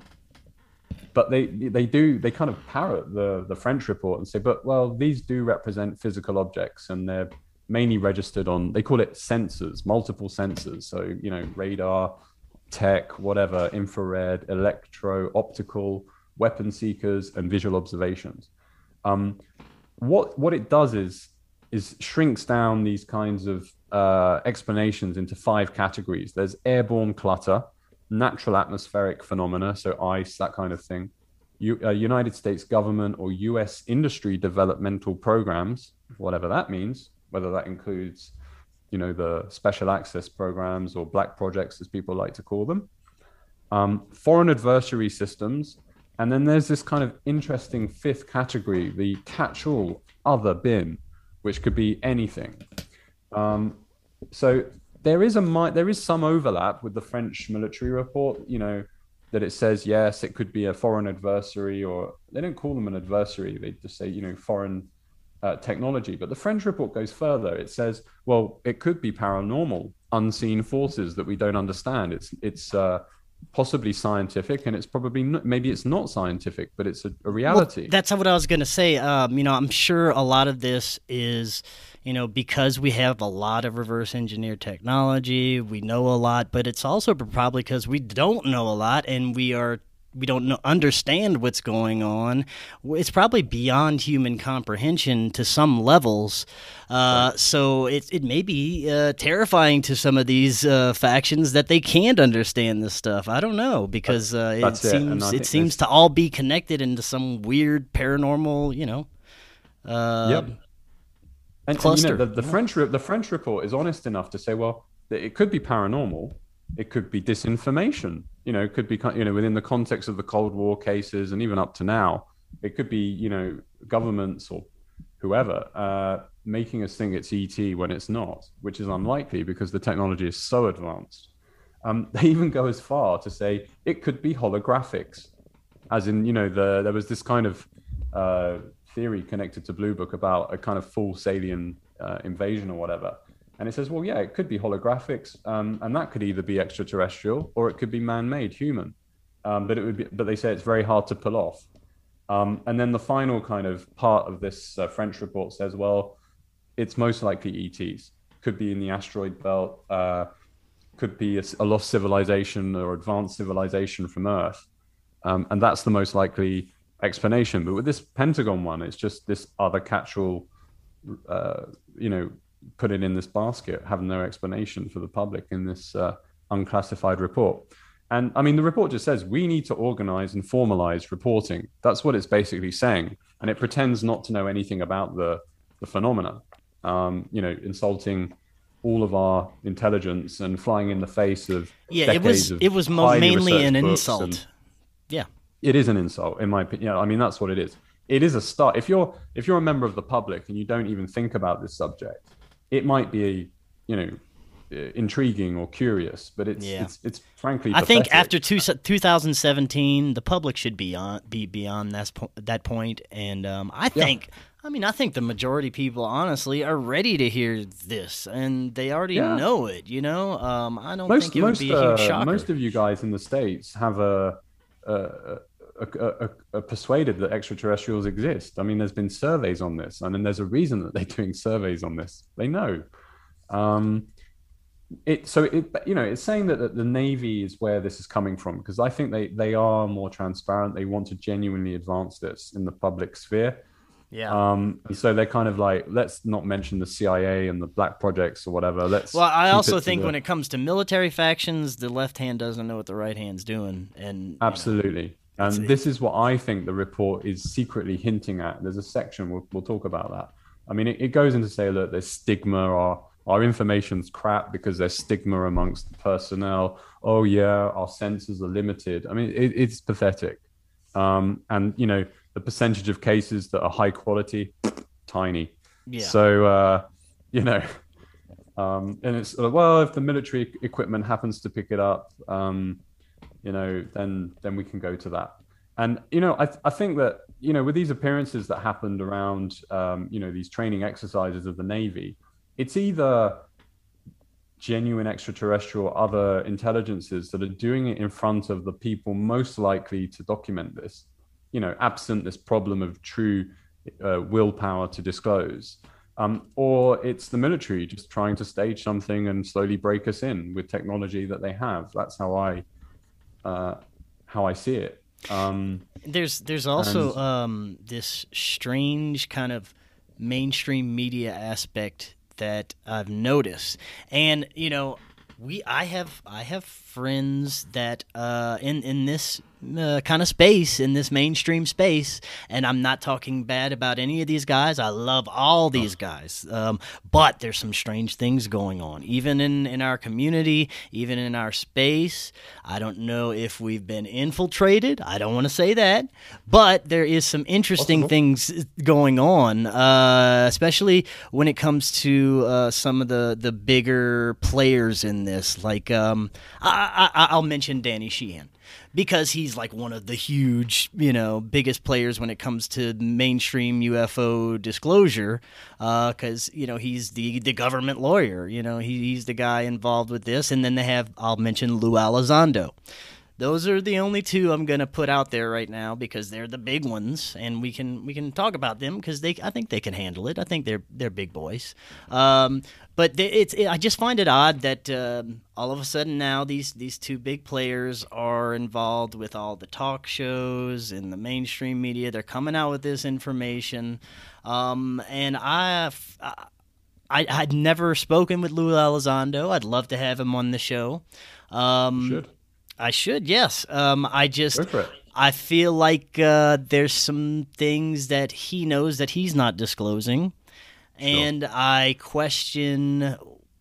but they they do they kind of parrot the the French report and say, but well, these do represent physical objects, and they're mainly registered on, they call it sensors, multiple sensors. So, you know, radar, tech, whatever, infrared, electro, optical, weapon seekers, and visual observations. Um, what what it does is is shrinks down these kinds of uh, explanations into five categories. There's airborne clutter, natural atmospheric phenomena, so ice, that kind of thing, U, uh, United States government or U S industry developmental programs, whatever that means, whether that includes, you know, the special access programs or black projects, as people like to call them, um, foreign adversary systems, and then there's this kind of interesting fifth category, the catch-all other bin, which could be anything. Um, so there is a there is some overlap with the French military report, you know, that it says, yes, it could be a foreign adversary, or they don't call them an adversary. They just say, you know, foreign uh, technology. But the French report goes further. It says, well, it could be paranormal, unseen forces that we don't understand. It's it's uh, possibly scientific, and it's probably not, maybe it's not scientific, but it's a, a reality. Well, that's what I was going to say. Um, you know, I'm sure a lot of this is, you know, because we have a lot of reverse engineer technology, we know a lot, but it's also probably because we don't know a lot, and we are we don't know, understand what's going on. It's probably beyond human comprehension to some levels. Uh, right. So it it may be uh, terrifying to some of these uh, factions that they can't understand this stuff. I don't know, because uh, it seems it, it seems to all be connected into some weird paranormal, you know. Uh, yep. And, and you know, the, the French the French report is honest enough to say, well, it could be paranormal, it could be disinformation. You know, it could be, you know, within the context of the Cold War cases, and even up to now, it could be, you know, governments or whoever uh, making us think it's E T when it's not, which is unlikely because the technology is so advanced. Um, they even go as far to say it could be holographics, as in, you know, the there was this kind of uh, theory connected to Blue Book about a kind of false alien uh, invasion or whatever. And it says, well, yeah, it could be holographics, um, and that could either be extraterrestrial or it could be man-made, human. Um, but it would be, but they say it's very hard to pull off. Um, and then the final kind of part of this uh, French report says, well, it's most likely E Ts. Could be in the asteroid belt, uh, could be a, a lost civilization or advanced civilization from Earth, um, and that's the most likely explanation. But with this Pentagon one, it's just this other catch-all, uh, you know, put it in this basket, have no explanation for the public in this uh, unclassified report. And I mean, the report just says we need to organize and formalize reporting. That's what it's basically saying. And it pretends not to know anything about the, the phenomena, um, you know, insulting all of our intelligence and flying in the face of yeah, it was it was mainly an insult. Yeah, it is an insult, in my opinion. Yeah, I mean, that's what it is. It is a start. If you're if you're a member of the public and you don't even think about this subject, it might be, you know, intriguing or curious, but it's yeah. it's, it's frankly I pathetic. think after two, twenty seventeen, the public should be on be beyond that that point, and um, I think yeah. I mean I think the majority of people honestly are ready to hear this, and they already yeah. know it. You know, um, I don't most, think it most, would be a huge uh, shocker. Most of you guys in the States have a. a, a Are, are, are persuaded that extraterrestrials exist. I mean, there's been surveys on this, and then there's a reason that they're doing surveys on this. They know. Um, it so it you know it's saying that, that the Navy is where this is coming from, because I think they they are more transparent. They want to genuinely advance this in the public sphere. Yeah. Um, and so they're kind of like, let's not mention the C I A and the black projects or whatever. Let's Well, I keep also it to think the when it comes to military factions, the left hand doesn't know what the right hand's doing, and you know, absolutely. it's And this it's is what I think the report is secretly hinting at. There's a section we'll, we'll talk about that. I mean, it, it goes into say, look, there's stigma, or our information's crap because there's stigma amongst the personnel. Oh yeah, our sensors are limited. I mean, it, it's pathetic. Um, and you know, the percentage of cases that are high quality, tiny. yeah. So uh, you know, um, and it's uh, well, if the military equipment happens to pick it up, um, you know, then then we can go to that. And you know, I I think that you know, with these appearances that happened around, um, you know, these training exercises of the Navy, it's either genuine extraterrestrial or other intelligences that are doing it in front of the people most likely to document this, you know, absent this problem of true uh, willpower to disclose. Um, or it's the military just trying to stage something and slowly break us in with technology that they have. That's how I uh, how I see it. Um, There's there's and also um, this strange kind of mainstream media aspect that I've noticed, and you know, we I have I have friends that uh, in in this uh, kind of space, in this mainstream space, and I'm not talking bad about any of these guys. I love all these guys, um, but there's some strange things going on, even in in our community, even in our space. I don't know if we've been infiltrated. I don't want to say that, but there is some interesting possible. things going on, uh, especially when it comes to uh, some of the, the bigger players in this. Like, um, I, I, I'll mention Danny Sheehan, because he's like one of the huge, you know, biggest players when it comes to mainstream U F O disclosure, because, uh, you know, he's the, the government lawyer, you know, he, he's the guy involved with this. And then they have, I'll mention Lou Elizondo. Those are the only two I'm gonna put out there right now because they're the big ones, and we can we can talk about them because they I think they can handle it. I think they're they're big boys. Um, but they, it's it, I just find it odd that uh, all of a sudden now these these two big players are involved with all the talk shows and the mainstream media. They're coming out with this information, um, and I. I I, I'd never spoken with Lou Elizondo. I'd love to have him on the show. Um, should I should, yes. Um, I just, go for it. I feel like uh, there's some things that he knows that he's not disclosing, and Sure. I question,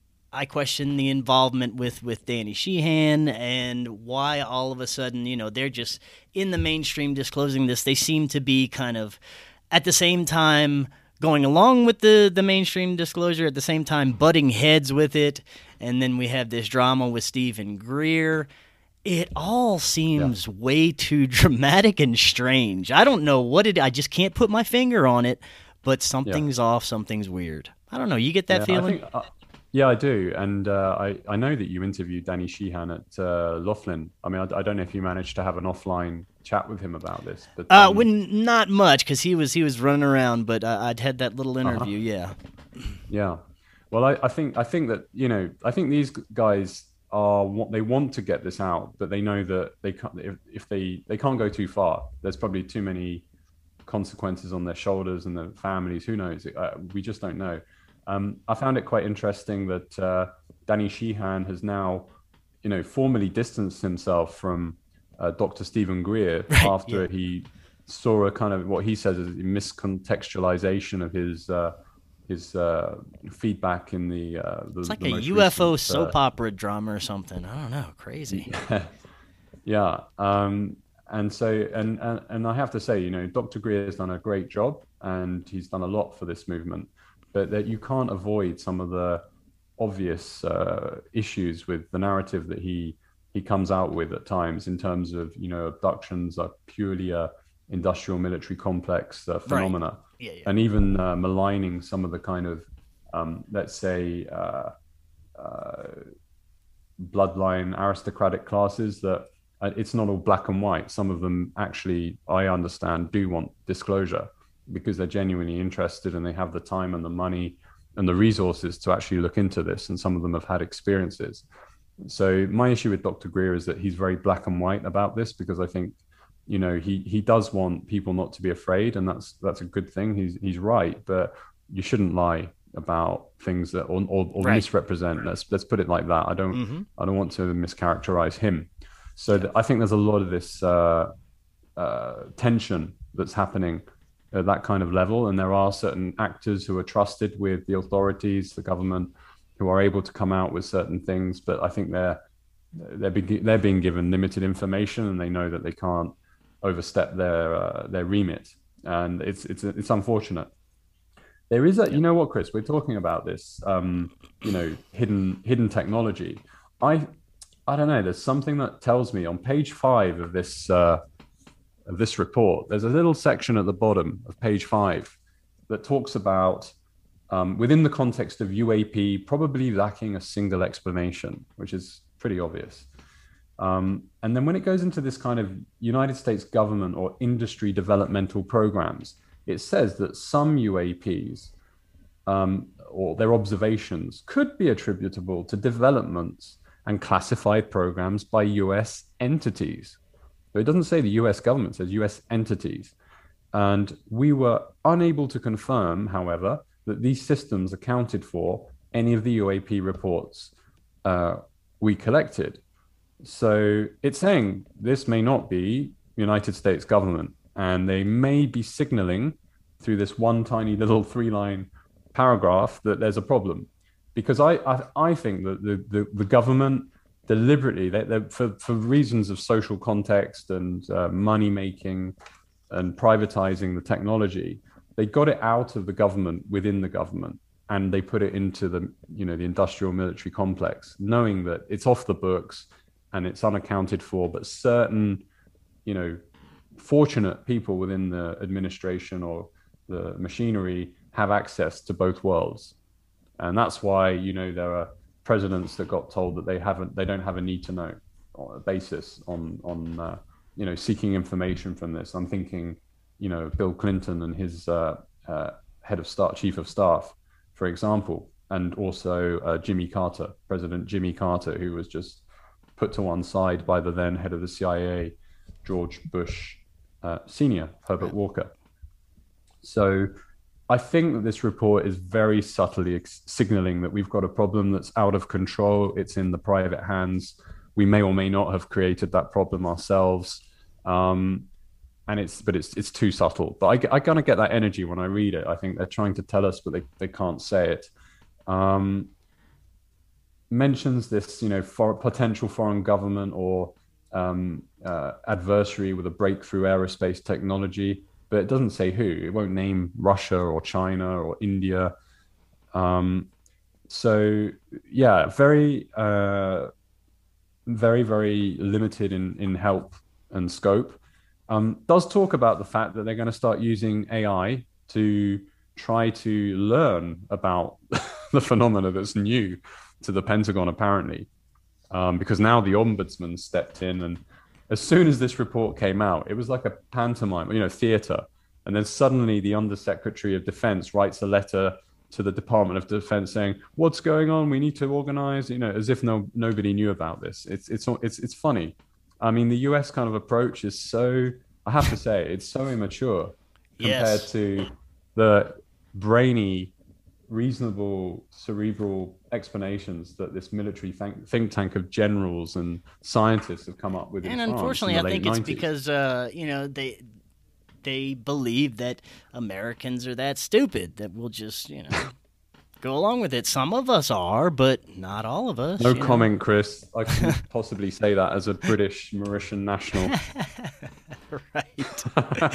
I question the involvement with with Danny Sheehan and why all of a sudden, you know, they're just in the mainstream disclosing this. They seem to be kind of at the same time going along with the the mainstream disclosure, at the same time butting heads with it, and then we have this drama with Stephen Greer. It all seems Yeah. way too dramatic and strange. I don't know what it. I just can't put my finger on it, but Yeah. something's off. Something's weird. I don't know. You get that Yeah, I feeling? think, uh, yeah, I do. And uh, I, I know that you interviewed Danny Sheehan at uh, Laughlin. I mean, I, I don't know if you managed to have an offline chat with him about this, but Uh, um, when not much because he was he was running around, but uh, I'd had that little uh-huh. interview. Yeah, Yeah. Well, I, I think I think that you know I think these guys are what they want to get this out, but they know that they can't if, if they they can't go too far. There's probably too many consequences on their shoulders and their families. Who knows? Uh, we just don't know. Um, I found it quite interesting that uh, Danny Sheehan has now, you know, formally distanced himself from uh, Doctor Stephen Greer right. after Yeah. he saw a kind of what he says is a miscontextualization of his uh, his uh, feedback in the uh, the, It's like the a most U F O recent, soap uh, opera drama or something. I don't know. Crazy. yeah. Um, and so and, and and I have to say, you know, Doctor Greer has done a great job and he's done a lot for this movement, but that you can't avoid some of the obvious uh, issues with the narrative that he he comes out with at times in terms of, you know, abductions are purely a industrial military complex uh, phenomena. Right. Yeah, yeah. And even uh, maligning some of the kind of, um, let's say, uh, uh, bloodline aristocratic classes that uh, it's not all black and white. Some of them actually, I understand, do want disclosure because they're genuinely interested and they have the time and the money and the resources to actually look into this. And some of them have had experiences. So my issue with Doctor Greer is that he's very black and white about this because I think you know, he he does want people not to be afraid, and that's that's a good thing. He's he's right, but you shouldn't lie about things that or or, or Right. misrepresent. Let's let's put it like that. I don't Mm-hmm. I don't want to mischaracterize him. So Yeah. th- I think there's a lot of this uh, uh, tension that's happening at that kind of level, and there are certain actors who are trusted with the authorities, the government, who are able to come out with certain things. But I think they're they're being, they're being given limited information, and they know that they can't overstep their uh, their remit, and it's it's it's unfortunate. There is a, you Yep. know what, Chris, we're talking about this, um, you know, hidden hidden technology. I I don't know. There's something that tells me on page five of this uh, of this report. There's a little section at the bottom of page five that talks about um, within the context of U A P, probably lacking a single explanation, which is pretty obvious. Um, and then when it goes into this kind of United States government or industry developmental programs, it says that some U A Ps um, or their observations could be attributable to developments and classified programs by U S entities. So it doesn't say the U S government, it says U S entities. And we were unable to confirm, however, that these systems accounted for any of the U A P reports uh, we collected. So it's saying this may not be United States government, and they may be signaling through this one tiny little three-line paragraph that there's a problem. Because I I, I think that the, the, the government deliberately, they, they, for, for reasons of social context and uh, money making and privatizing the technology, they got it out of the government within the government, and they put it into the, you know, the industrial military complex, knowing that it's off the books and it's unaccounted for, but certain, you know, fortunate people within the administration or the machinery have access to both worlds. And that's why, you know, there are presidents that got told that they haven't, they don't have a need to know basis on, on, uh, you know, seeking information from this. I'm thinking, you know, Bill Clinton and his uh, uh, head of staff, chief of staff, for example, and also uh, Jimmy Carter, President Jimmy Carter, who was just put to one side by the then head of the C I A, George Bush uh, Senior, Herbert right. Walker. So I think that this report is very subtly ex- signaling that we've got a problem that's out of control. It's in the private hands. We may or may not have created that problem ourselves. Um, and it's, but it's, it's too subtle. But I, I kind of get that energy when I read it. I think they're trying to tell us, but they, they can't say it. Um, mentions this, you know, for potential foreign government or um, uh, adversary with a breakthrough aerospace technology, but it doesn't say who. It won't name Russia or China or India. Um, so yeah, very, uh, very, very limited in, in help and scope. Um, does talk about the fact that they're going to start using A I to try to learn about the phenomena that's new to the Pentagon, apparently, um, because now the ombudsman stepped in, and as soon as this report came out, it was like a pantomime, you know, theater. And then suddenly the Undersecretary of Defense writes a letter to the Department of Defense saying, "What's going on? We need to organize," you know, as if no nobody knew about this. It's it's it's it's funny. I mean, the U S kind of approach is so, I have to say, it's so immature compared yes. to the brainy, reasonable, cerebral explanations that this military think, think tank of generals and scientists have come up with. And in unfortunately, France in I the think late it's nineties. because uh, you know they they believe that Americans are that stupid that we'll just you know go along with it. Some of us are, but not all of us. No you comment, know? Chris. I couldn't possibly say that as a British Mauritian national. Right.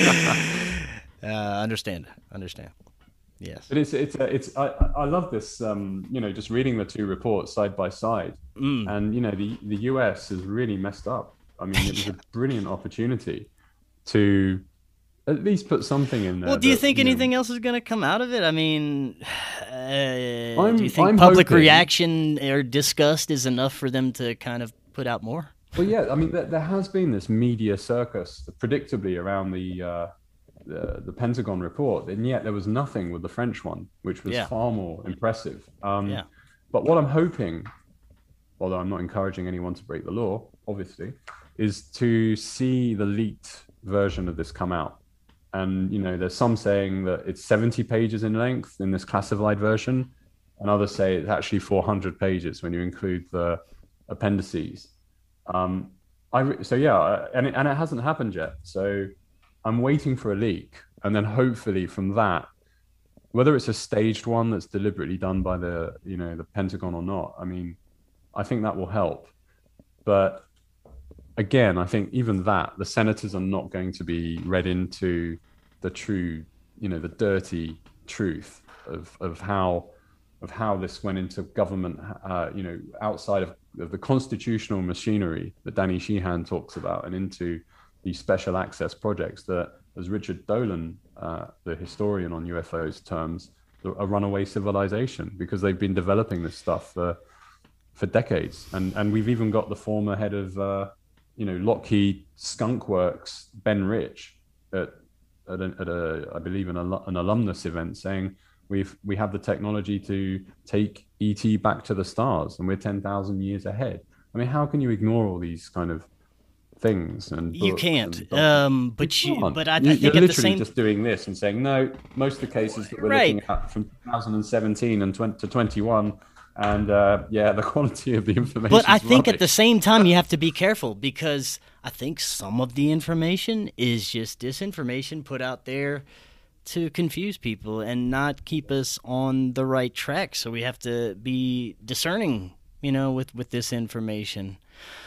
uh, understand. Understand. Yes. But it's it's it's I, I love this. Um, you know, just reading the two reports side by side, Mm. and you know, the the U S has really messed up. I mean, it was a brilliant opportunity to at least put something in there. Well, do you that, think you know, anything else is going to come out of it? I mean, uh, I'm- do you think I'm public hoping- reaction or disgust is enough for them to kind of put out more? Well, yeah, I mean, there, there has been this media circus, predictably, around the, uh, the the Pentagon report, and yet there was nothing with the French one, which was Yeah. far more impressive. Um, Yeah. But what I'm hoping, although I'm not encouraging anyone to break the law, obviously, is to see the leaked version of this come out. And, you know, there's some saying that it's seventy pages in length in this classified version, and others say it's actually four hundred pages when you include the appendices. Um, I, so, yeah, and it, and it hasn't happened yet. So I'm waiting for a leak. And then hopefully from that, whether it's a staged one that's deliberately done by the, you know, the Pentagon or not, I mean, I think that will help. But again, I think even that, the senators are not going to be read into the true, you know, the dirty truth of of how of how this went into government, uh, you know, outside of, of the constitutional machinery that Danny Sheehan talks about, and into these special access projects that, as Richard Dolan, uh, the historian on U F Os, terms a runaway civilization, because they've been developing this stuff for for decades, and and we've even got the former head of uh, you know, Lockheed Skunk Works, Ben Rich, at at a, at a I believe an, an alumnus event, saying we've we have the technology to take E T back to the stars, and we're ten thousand years ahead. I mean, how can you ignore all these kind of things? And you can't. Um, but you, you but I, I you, think you're at literally the same just doing this and saying no. Most of the cases that we're right. looking at from two thousand seventeen and twenty to twenty-one. And uh, yeah, the quality of the information. But I think rubbish. at the same time, you have to be careful, because I think some of the information is just disinformation put out there to confuse people and not keep us on the right track. So we have to be discerning, you know, with, with this information.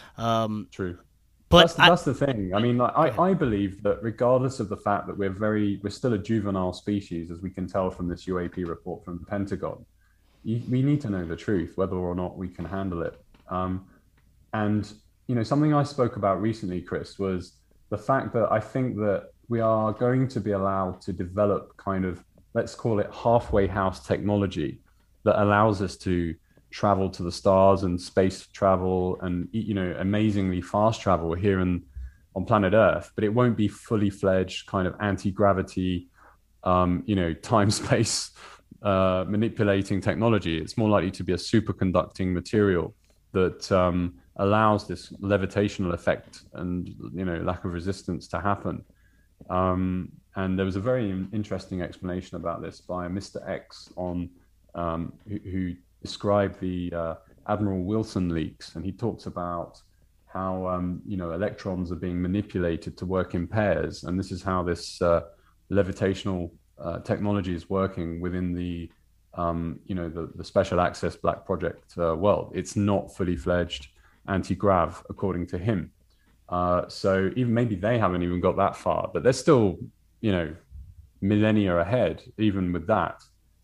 Um, True. But that's, I, that's the thing. I mean, like, I, I believe that regardless of the fact that we're very, we're still a juvenile species, as we can tell from this U A P report from the Pentagon. You, we need to know the truth, whether or not we can handle it. Um, and, you know, something I spoke about recently, Chris, was the fact that I think that we are going to be allowed to develop kind of, let's call it halfway house technology that allows us to travel to the stars and space travel and, you know, amazingly fast travel here in, on planet Earth, but it won't be fully fledged kind of anti-gravity, um, you know, time-space Uh, manipulating technology. It's more likely to be a superconducting material that um, allows this levitational effect and, you know, lack of resistance to happen. Um, and there was a very interesting explanation about this by Mister X on um, who, who described the uh, Admiral Wilson leaks, and he talks about how um, you know, electrons are being manipulated to work in pairs, and this is how this uh, levitational Uh, technology is working within the, um, you know, the, the special access Black Project uh, world. It's not fully fledged anti-grav, according to him. Uh, so even maybe they haven't even got that far, but they're still, you know, millennia ahead, even with that.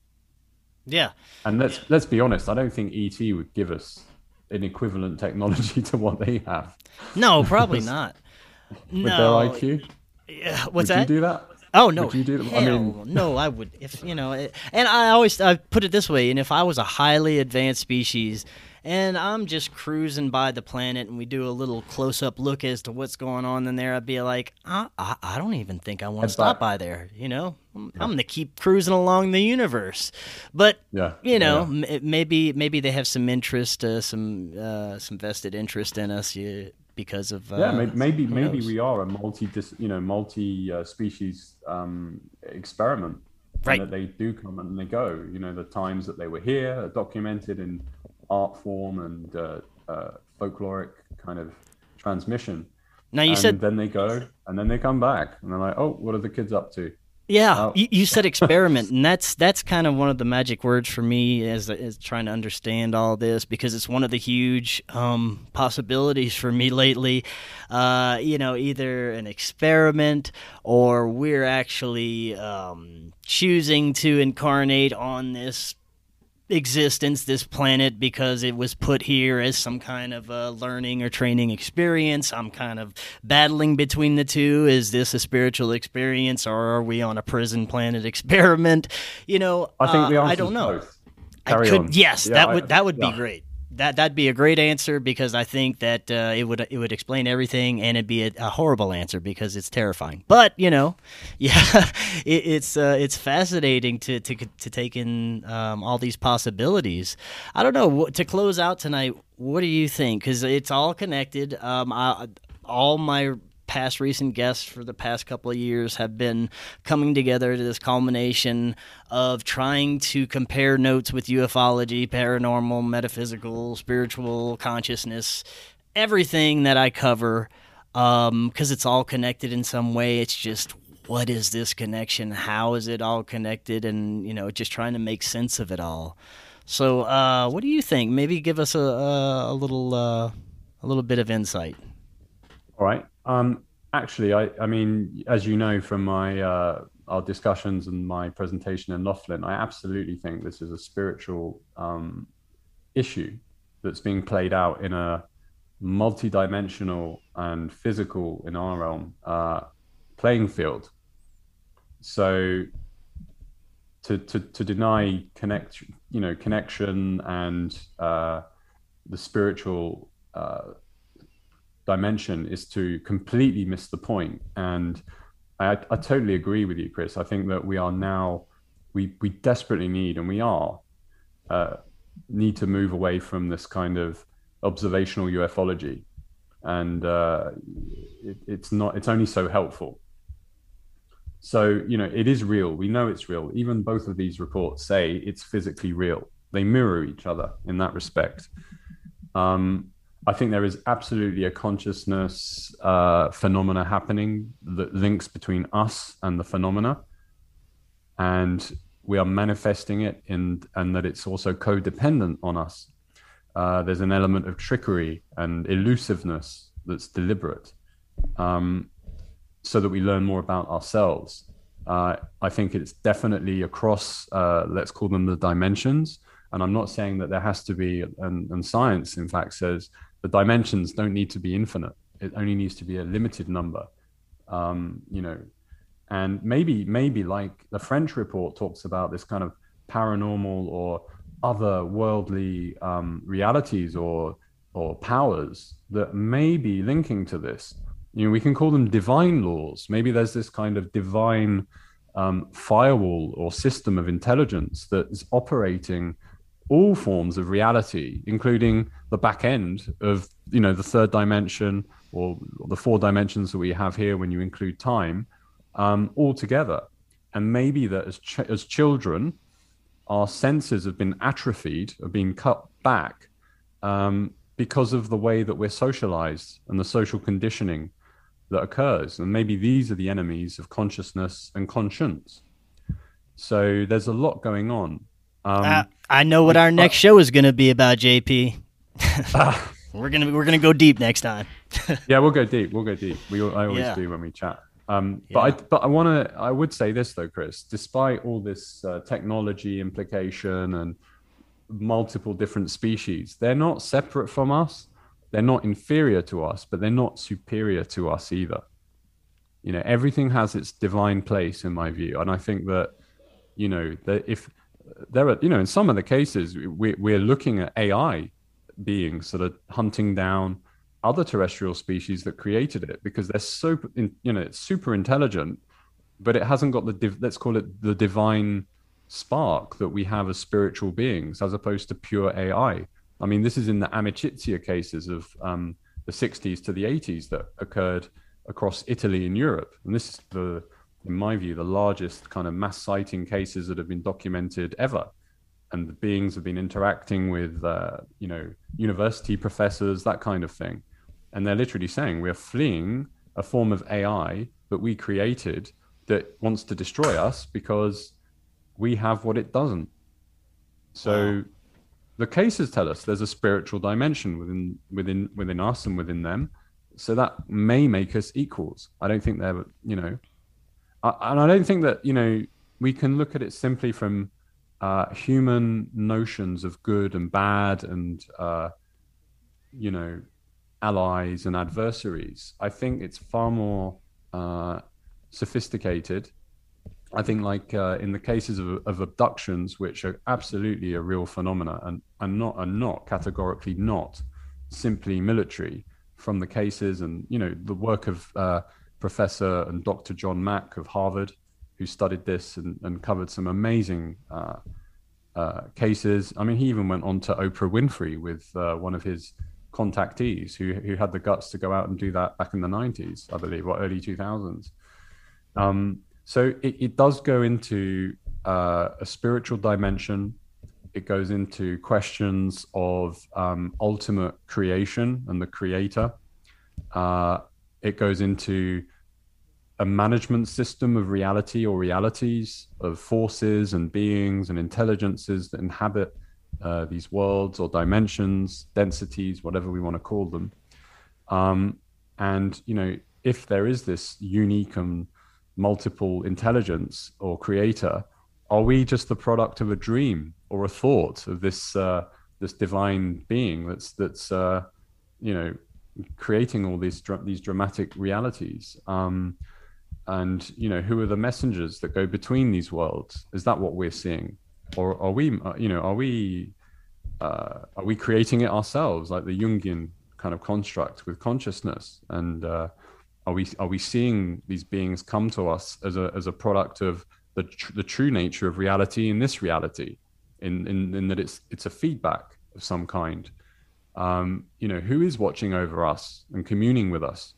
Yeah. And let's let's be honest, I don't think E T would give us an equivalent technology to what they have. No, probably not. With no. their I Q. Yeah. What's would that? you do that? Oh no! Would you do that? Hell, I mean, no, I would. If you know, it, and I always I put it this way: and if I was a highly advanced species, and I'm just cruising by the planet, and we do a little close-up look as to what's going on in there, I'd be like, I, I, I don't even think I want to stop by there. You know, I'm, yeah. I'm going to keep cruising along the universe. But yeah, you know, yeah. m- maybe maybe they have some interest, uh, some uh, some vested interest in us. You, because of uh, yeah, maybe maybe, maybe knows? we are a multi you know multi uh, species um, experiment, right? And that they do come and they go. You know, the times that they were here are documented in art form and uh, uh, folkloric kind of transmission. Now you and said then they go and then they come back and they're like, oh, what are the kids up to? Yeah, oh. you, you said experiment, and that's that's kind of one of the magic words for me as as trying to understand all this, because it's one of the huge um, possibilities for me lately. Uh, you know, either an experiment or we're actually um, choosing to incarnate on this existence, this planet, because it was put here as some kind of a learning or training experience. I'm kind of battling between the two. Is this a spiritual experience, or are we on a prison planet experiment? You know, I think the uh, answer I don't know. Both. Carry I could, on. yes, yeah, that I, would that would yeah. be great. That that'd be a great answer, because I think that uh, it would it would explain everything, and it'd be a, a horrible answer because it's terrifying. But you know, yeah, it, it's uh, it's fascinating to to to take in um, all these possibilities. I don't know, to close out tonight. What do you think? Because it's all connected. Um, I, all my past recent guests for the past couple of years have been coming together to this culmination of trying to compare notes with ufology, paranormal, metaphysical, spiritual, consciousness, everything that I cover, because um, it's all connected in some way. It's just, what is this connection? How is it all connected? And, you know, just trying to make sense of it all. So uh, what do you think? Maybe give us a, a, a little uh, a little bit of insight. All right. Um, actually, I, I mean, as you know from my uh, our discussions and my presentation in Laughlin, I absolutely think this is a spiritual um, issue that's being played out in a multidimensional and physical, in our realm, uh, playing field. So to to to deny connect, you know, connection and uh, the spiritual uh, dimension is to completely miss the point. And I, I totally agree with you, Chris. I think that we are now, we we desperately need, and we are, uh, need to move away from this kind of observational ufology. And uh, it, it's not, it's only so helpful. So, you know, it is real. We know it's real. Even both of these reports say it's physically real. They mirror each other in that respect. Um, I think there is absolutely a consciousness uh, phenomena happening that links between us and the phenomena. And we are manifesting it in, and that it's also codependent on us. Uh, there's an element of trickery and elusiveness that's deliberate, um, so that we learn more about ourselves. Uh, I think it's definitely across, uh, let's call them the dimensions. And I'm not saying that there has to be, and, and science, in fact, says the dimensions don't need to be infinite. It only needs to be a limited number, um, you know. And maybe, maybe like the French report talks about this kind of paranormal or otherworldly um, realities or or powers that may be linking to this. You know, we can call them divine laws. Maybe there's this kind of divine um, firewall or system of intelligence that is operating all forms of reality, including the back end of, you know, the third dimension or the four dimensions that we have here when you include time, um, all together. And maybe that as ch- as children, our senses have been atrophied, have been cut back um, because of the way that we're socialized and the social conditioning that occurs. And maybe these are the enemies of consciousness and conscience. So there's a lot going on. Um, uh, I know what our next show is going to be about, J P. uh, we're gonna we're gonna go deep next time. Yeah, we'll go deep. We'll go deep. We I always yeah. do when we chat. Um, but yeah. I but I want to I would say this though, Chris. Despite all this uh, technology implication and multiple different species, they're not separate from us. They're not inferior to us, but they're not superior to us either. You know, everything has its divine place in my view, and I think that, you know, that if there are, you know, in some of the cases we, we're looking at A I beings that are hunting down other terrestrial species that created it because they're so, you know, it's super intelligent, but it hasn't got the div- let's call it the divine spark that we have as spiritual beings, as opposed to pure A I. I mean, this is in the Amicizia cases of um, the sixties to the eighties that occurred across Italy and Europe. And this is the, in my view, the largest kind of mass sighting cases that have been documented ever. And the beings have been interacting with, uh, you know, university professors, that kind of thing. And they're literally saying we're fleeing a form of A I that we created that wants to destroy us because we have what it doesn't. So wow. The cases tell us there's a spiritual dimension within within within us and within them. So that may make us equals. I don't think they're, you know, I, and I don't think that, you know, we can look at it simply from uh, human notions of good and bad and, uh, you know, allies and adversaries. I think it's far more uh, sophisticated. I think like uh, in the cases of, of abductions, which are absolutely a real phenomena and, and not are not categorically not simply military, from the cases and, you know, the work of uh, Professor and Doctor John Mack of Harvard, who studied this and, and covered some amazing uh, uh, cases. I mean, he even went on to Oprah Winfrey with uh, one of his contactees who who had the guts to go out and do that back in the nineties, I believe, or early two thousands. Um, so it, it does go into uh, a spiritual dimension. It goes into questions of um, ultimate creation and the creator. Uh, it goes into a management system of reality or realities, of forces and beings and intelligences that inhabit uh, these worlds or dimensions, densities, whatever we want to call them. Um, and, you know, if there is this unique and multiple intelligence or creator, are we just the product of a dream or a thought of this uh, this divine being that's that's uh, you know, creating all these these dramatic realities? Um, and you know, who are the messengers that go between these worlds? Is that what we're seeing, or are we, you know, are we uh, are we creating it ourselves, like the Jungian kind of construct with consciousness? And uh, are we are we seeing these beings come to us as a as a product of the tr- the true nature of reality in this reality, in, in in that it's it's a feedback of some kind? Um, you know, who is watching over us and communing with us,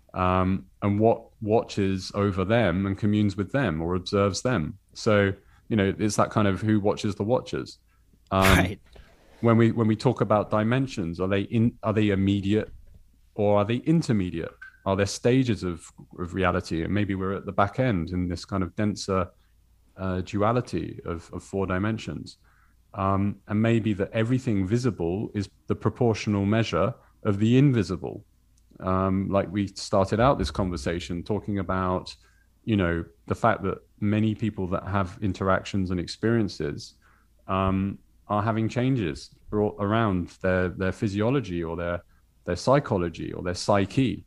um, and what watches over them and communes with them or observes them? So, you know, it's that kind of who watches the watchers. Um, right. When we when we talk about dimensions, are they in are they immediate or are they intermediate? Are there stages of of reality, and maybe we're at the back end in this kind of denser uh, duality of, of four dimensions? Um, and maybe that everything visible is the proportional measure of the invisible. Um, like we started out this conversation talking about, you know, the fact that many people that have interactions and experiences um, are having changes around their, their physiology or their, their psychology or their psyche.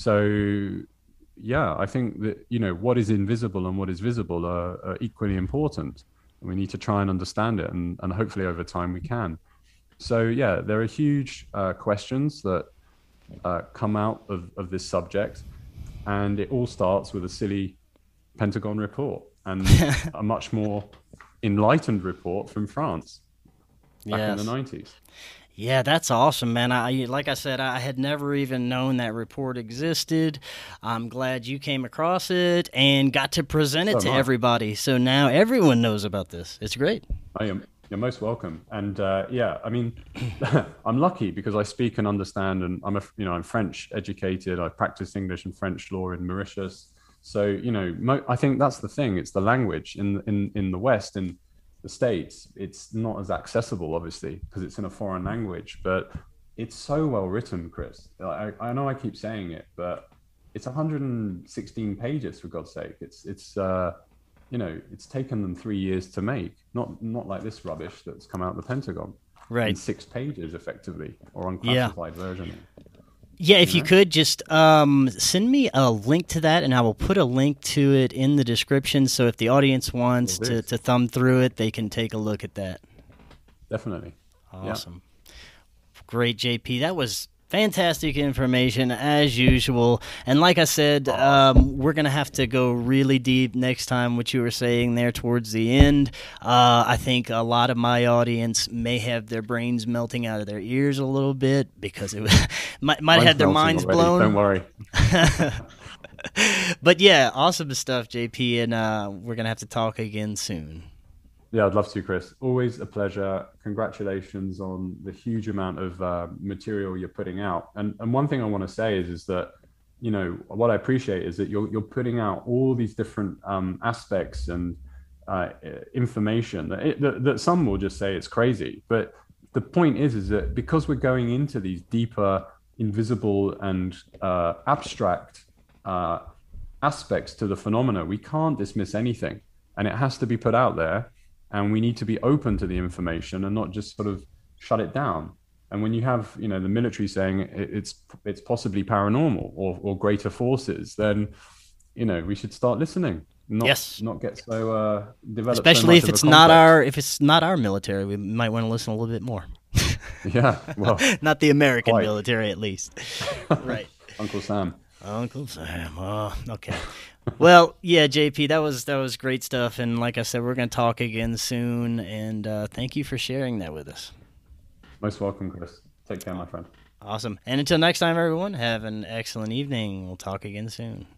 So, yeah, I think that, you know, what is invisible and what is visible are, are equally important. We need to try and understand it, and, and hopefully over time we can. So, yeah, there are huge uh, questions that uh, come out of, of this subject, and it all starts with a silly Pentagon report and a much more enlightened report from France back yes. in the nineties. Yeah, that's awesome, man. I like I said, I had never even known that report existed. I'm glad you came across it and got to present it so to everybody. So now everyone knows about this. It's great. I am. You're most welcome. And uh, yeah, I mean, I'm lucky because I speak and understand, and I'm a, you know, I'm French educated. I practiced English and French law in Mauritius. So you know, mo- I think that's the thing. It's the language in in in the West and the States. It's not as accessible, obviously, because it's in a foreign language, but it's so well written, Chris. I, I know I keep saying it, but it's one hundred sixteen pages, for God's sake. It's it's uh, you know, it's taken them three years to make. Not not like this rubbish that's come out of the Pentagon. Right. In six pages, effectively, or unclassified yeah. version. Yeah, if you, know? you could just um, send me a link to that, and I will put a link to it in the description. So if the audience wants to, to thumb through it, they can take a look at that. Definitely. Awesome. Yeah. Great, J P. That was fantastic information, as usual. And like I said, um, we're going to have to go really deep next time, what you were saying there towards the end. Uh, I think a lot of my audience may have their brains melting out of their ears a little bit because it was, might, might have had their minds already. blown. Don't worry. But yeah, awesome stuff, J P, and uh, we're going to have to talk again soon. Yeah, I'd love to, Chris. Always a pleasure. Congratulations on the huge amount of uh, material you're putting out. And and one thing I want to say is is that, you know, what I appreciate is that you're you're putting out all these different um, aspects and uh, information that, it, that that some will just say it's crazy. But the point is is that because we're going into these deeper, invisible and uh, abstract uh, aspects to the phenomena, we can't dismiss anything, and it has to be put out there. And we need to be open to the information and not just sort of shut it down. And when you have, you know, the military saying it's it's possibly paranormal or, or greater forces, then, you know, we should start listening. Not, yes. Not get so uh, developed. Especially so if it's not our if it's not our military, we might want to listen a little bit more. Yeah, well, not the American quite. military, at least. Right. Uncle Sam. Uncle Sam. Oh, okay. Well, yeah, J P, that was that was great stuff, and like I said, we're going to talk again soon. And uh, thank you for sharing that with us. Most welcome, Chris. Take care, my friend. Awesome. And until next time, everyone, have an excellent evening. We'll talk again soon.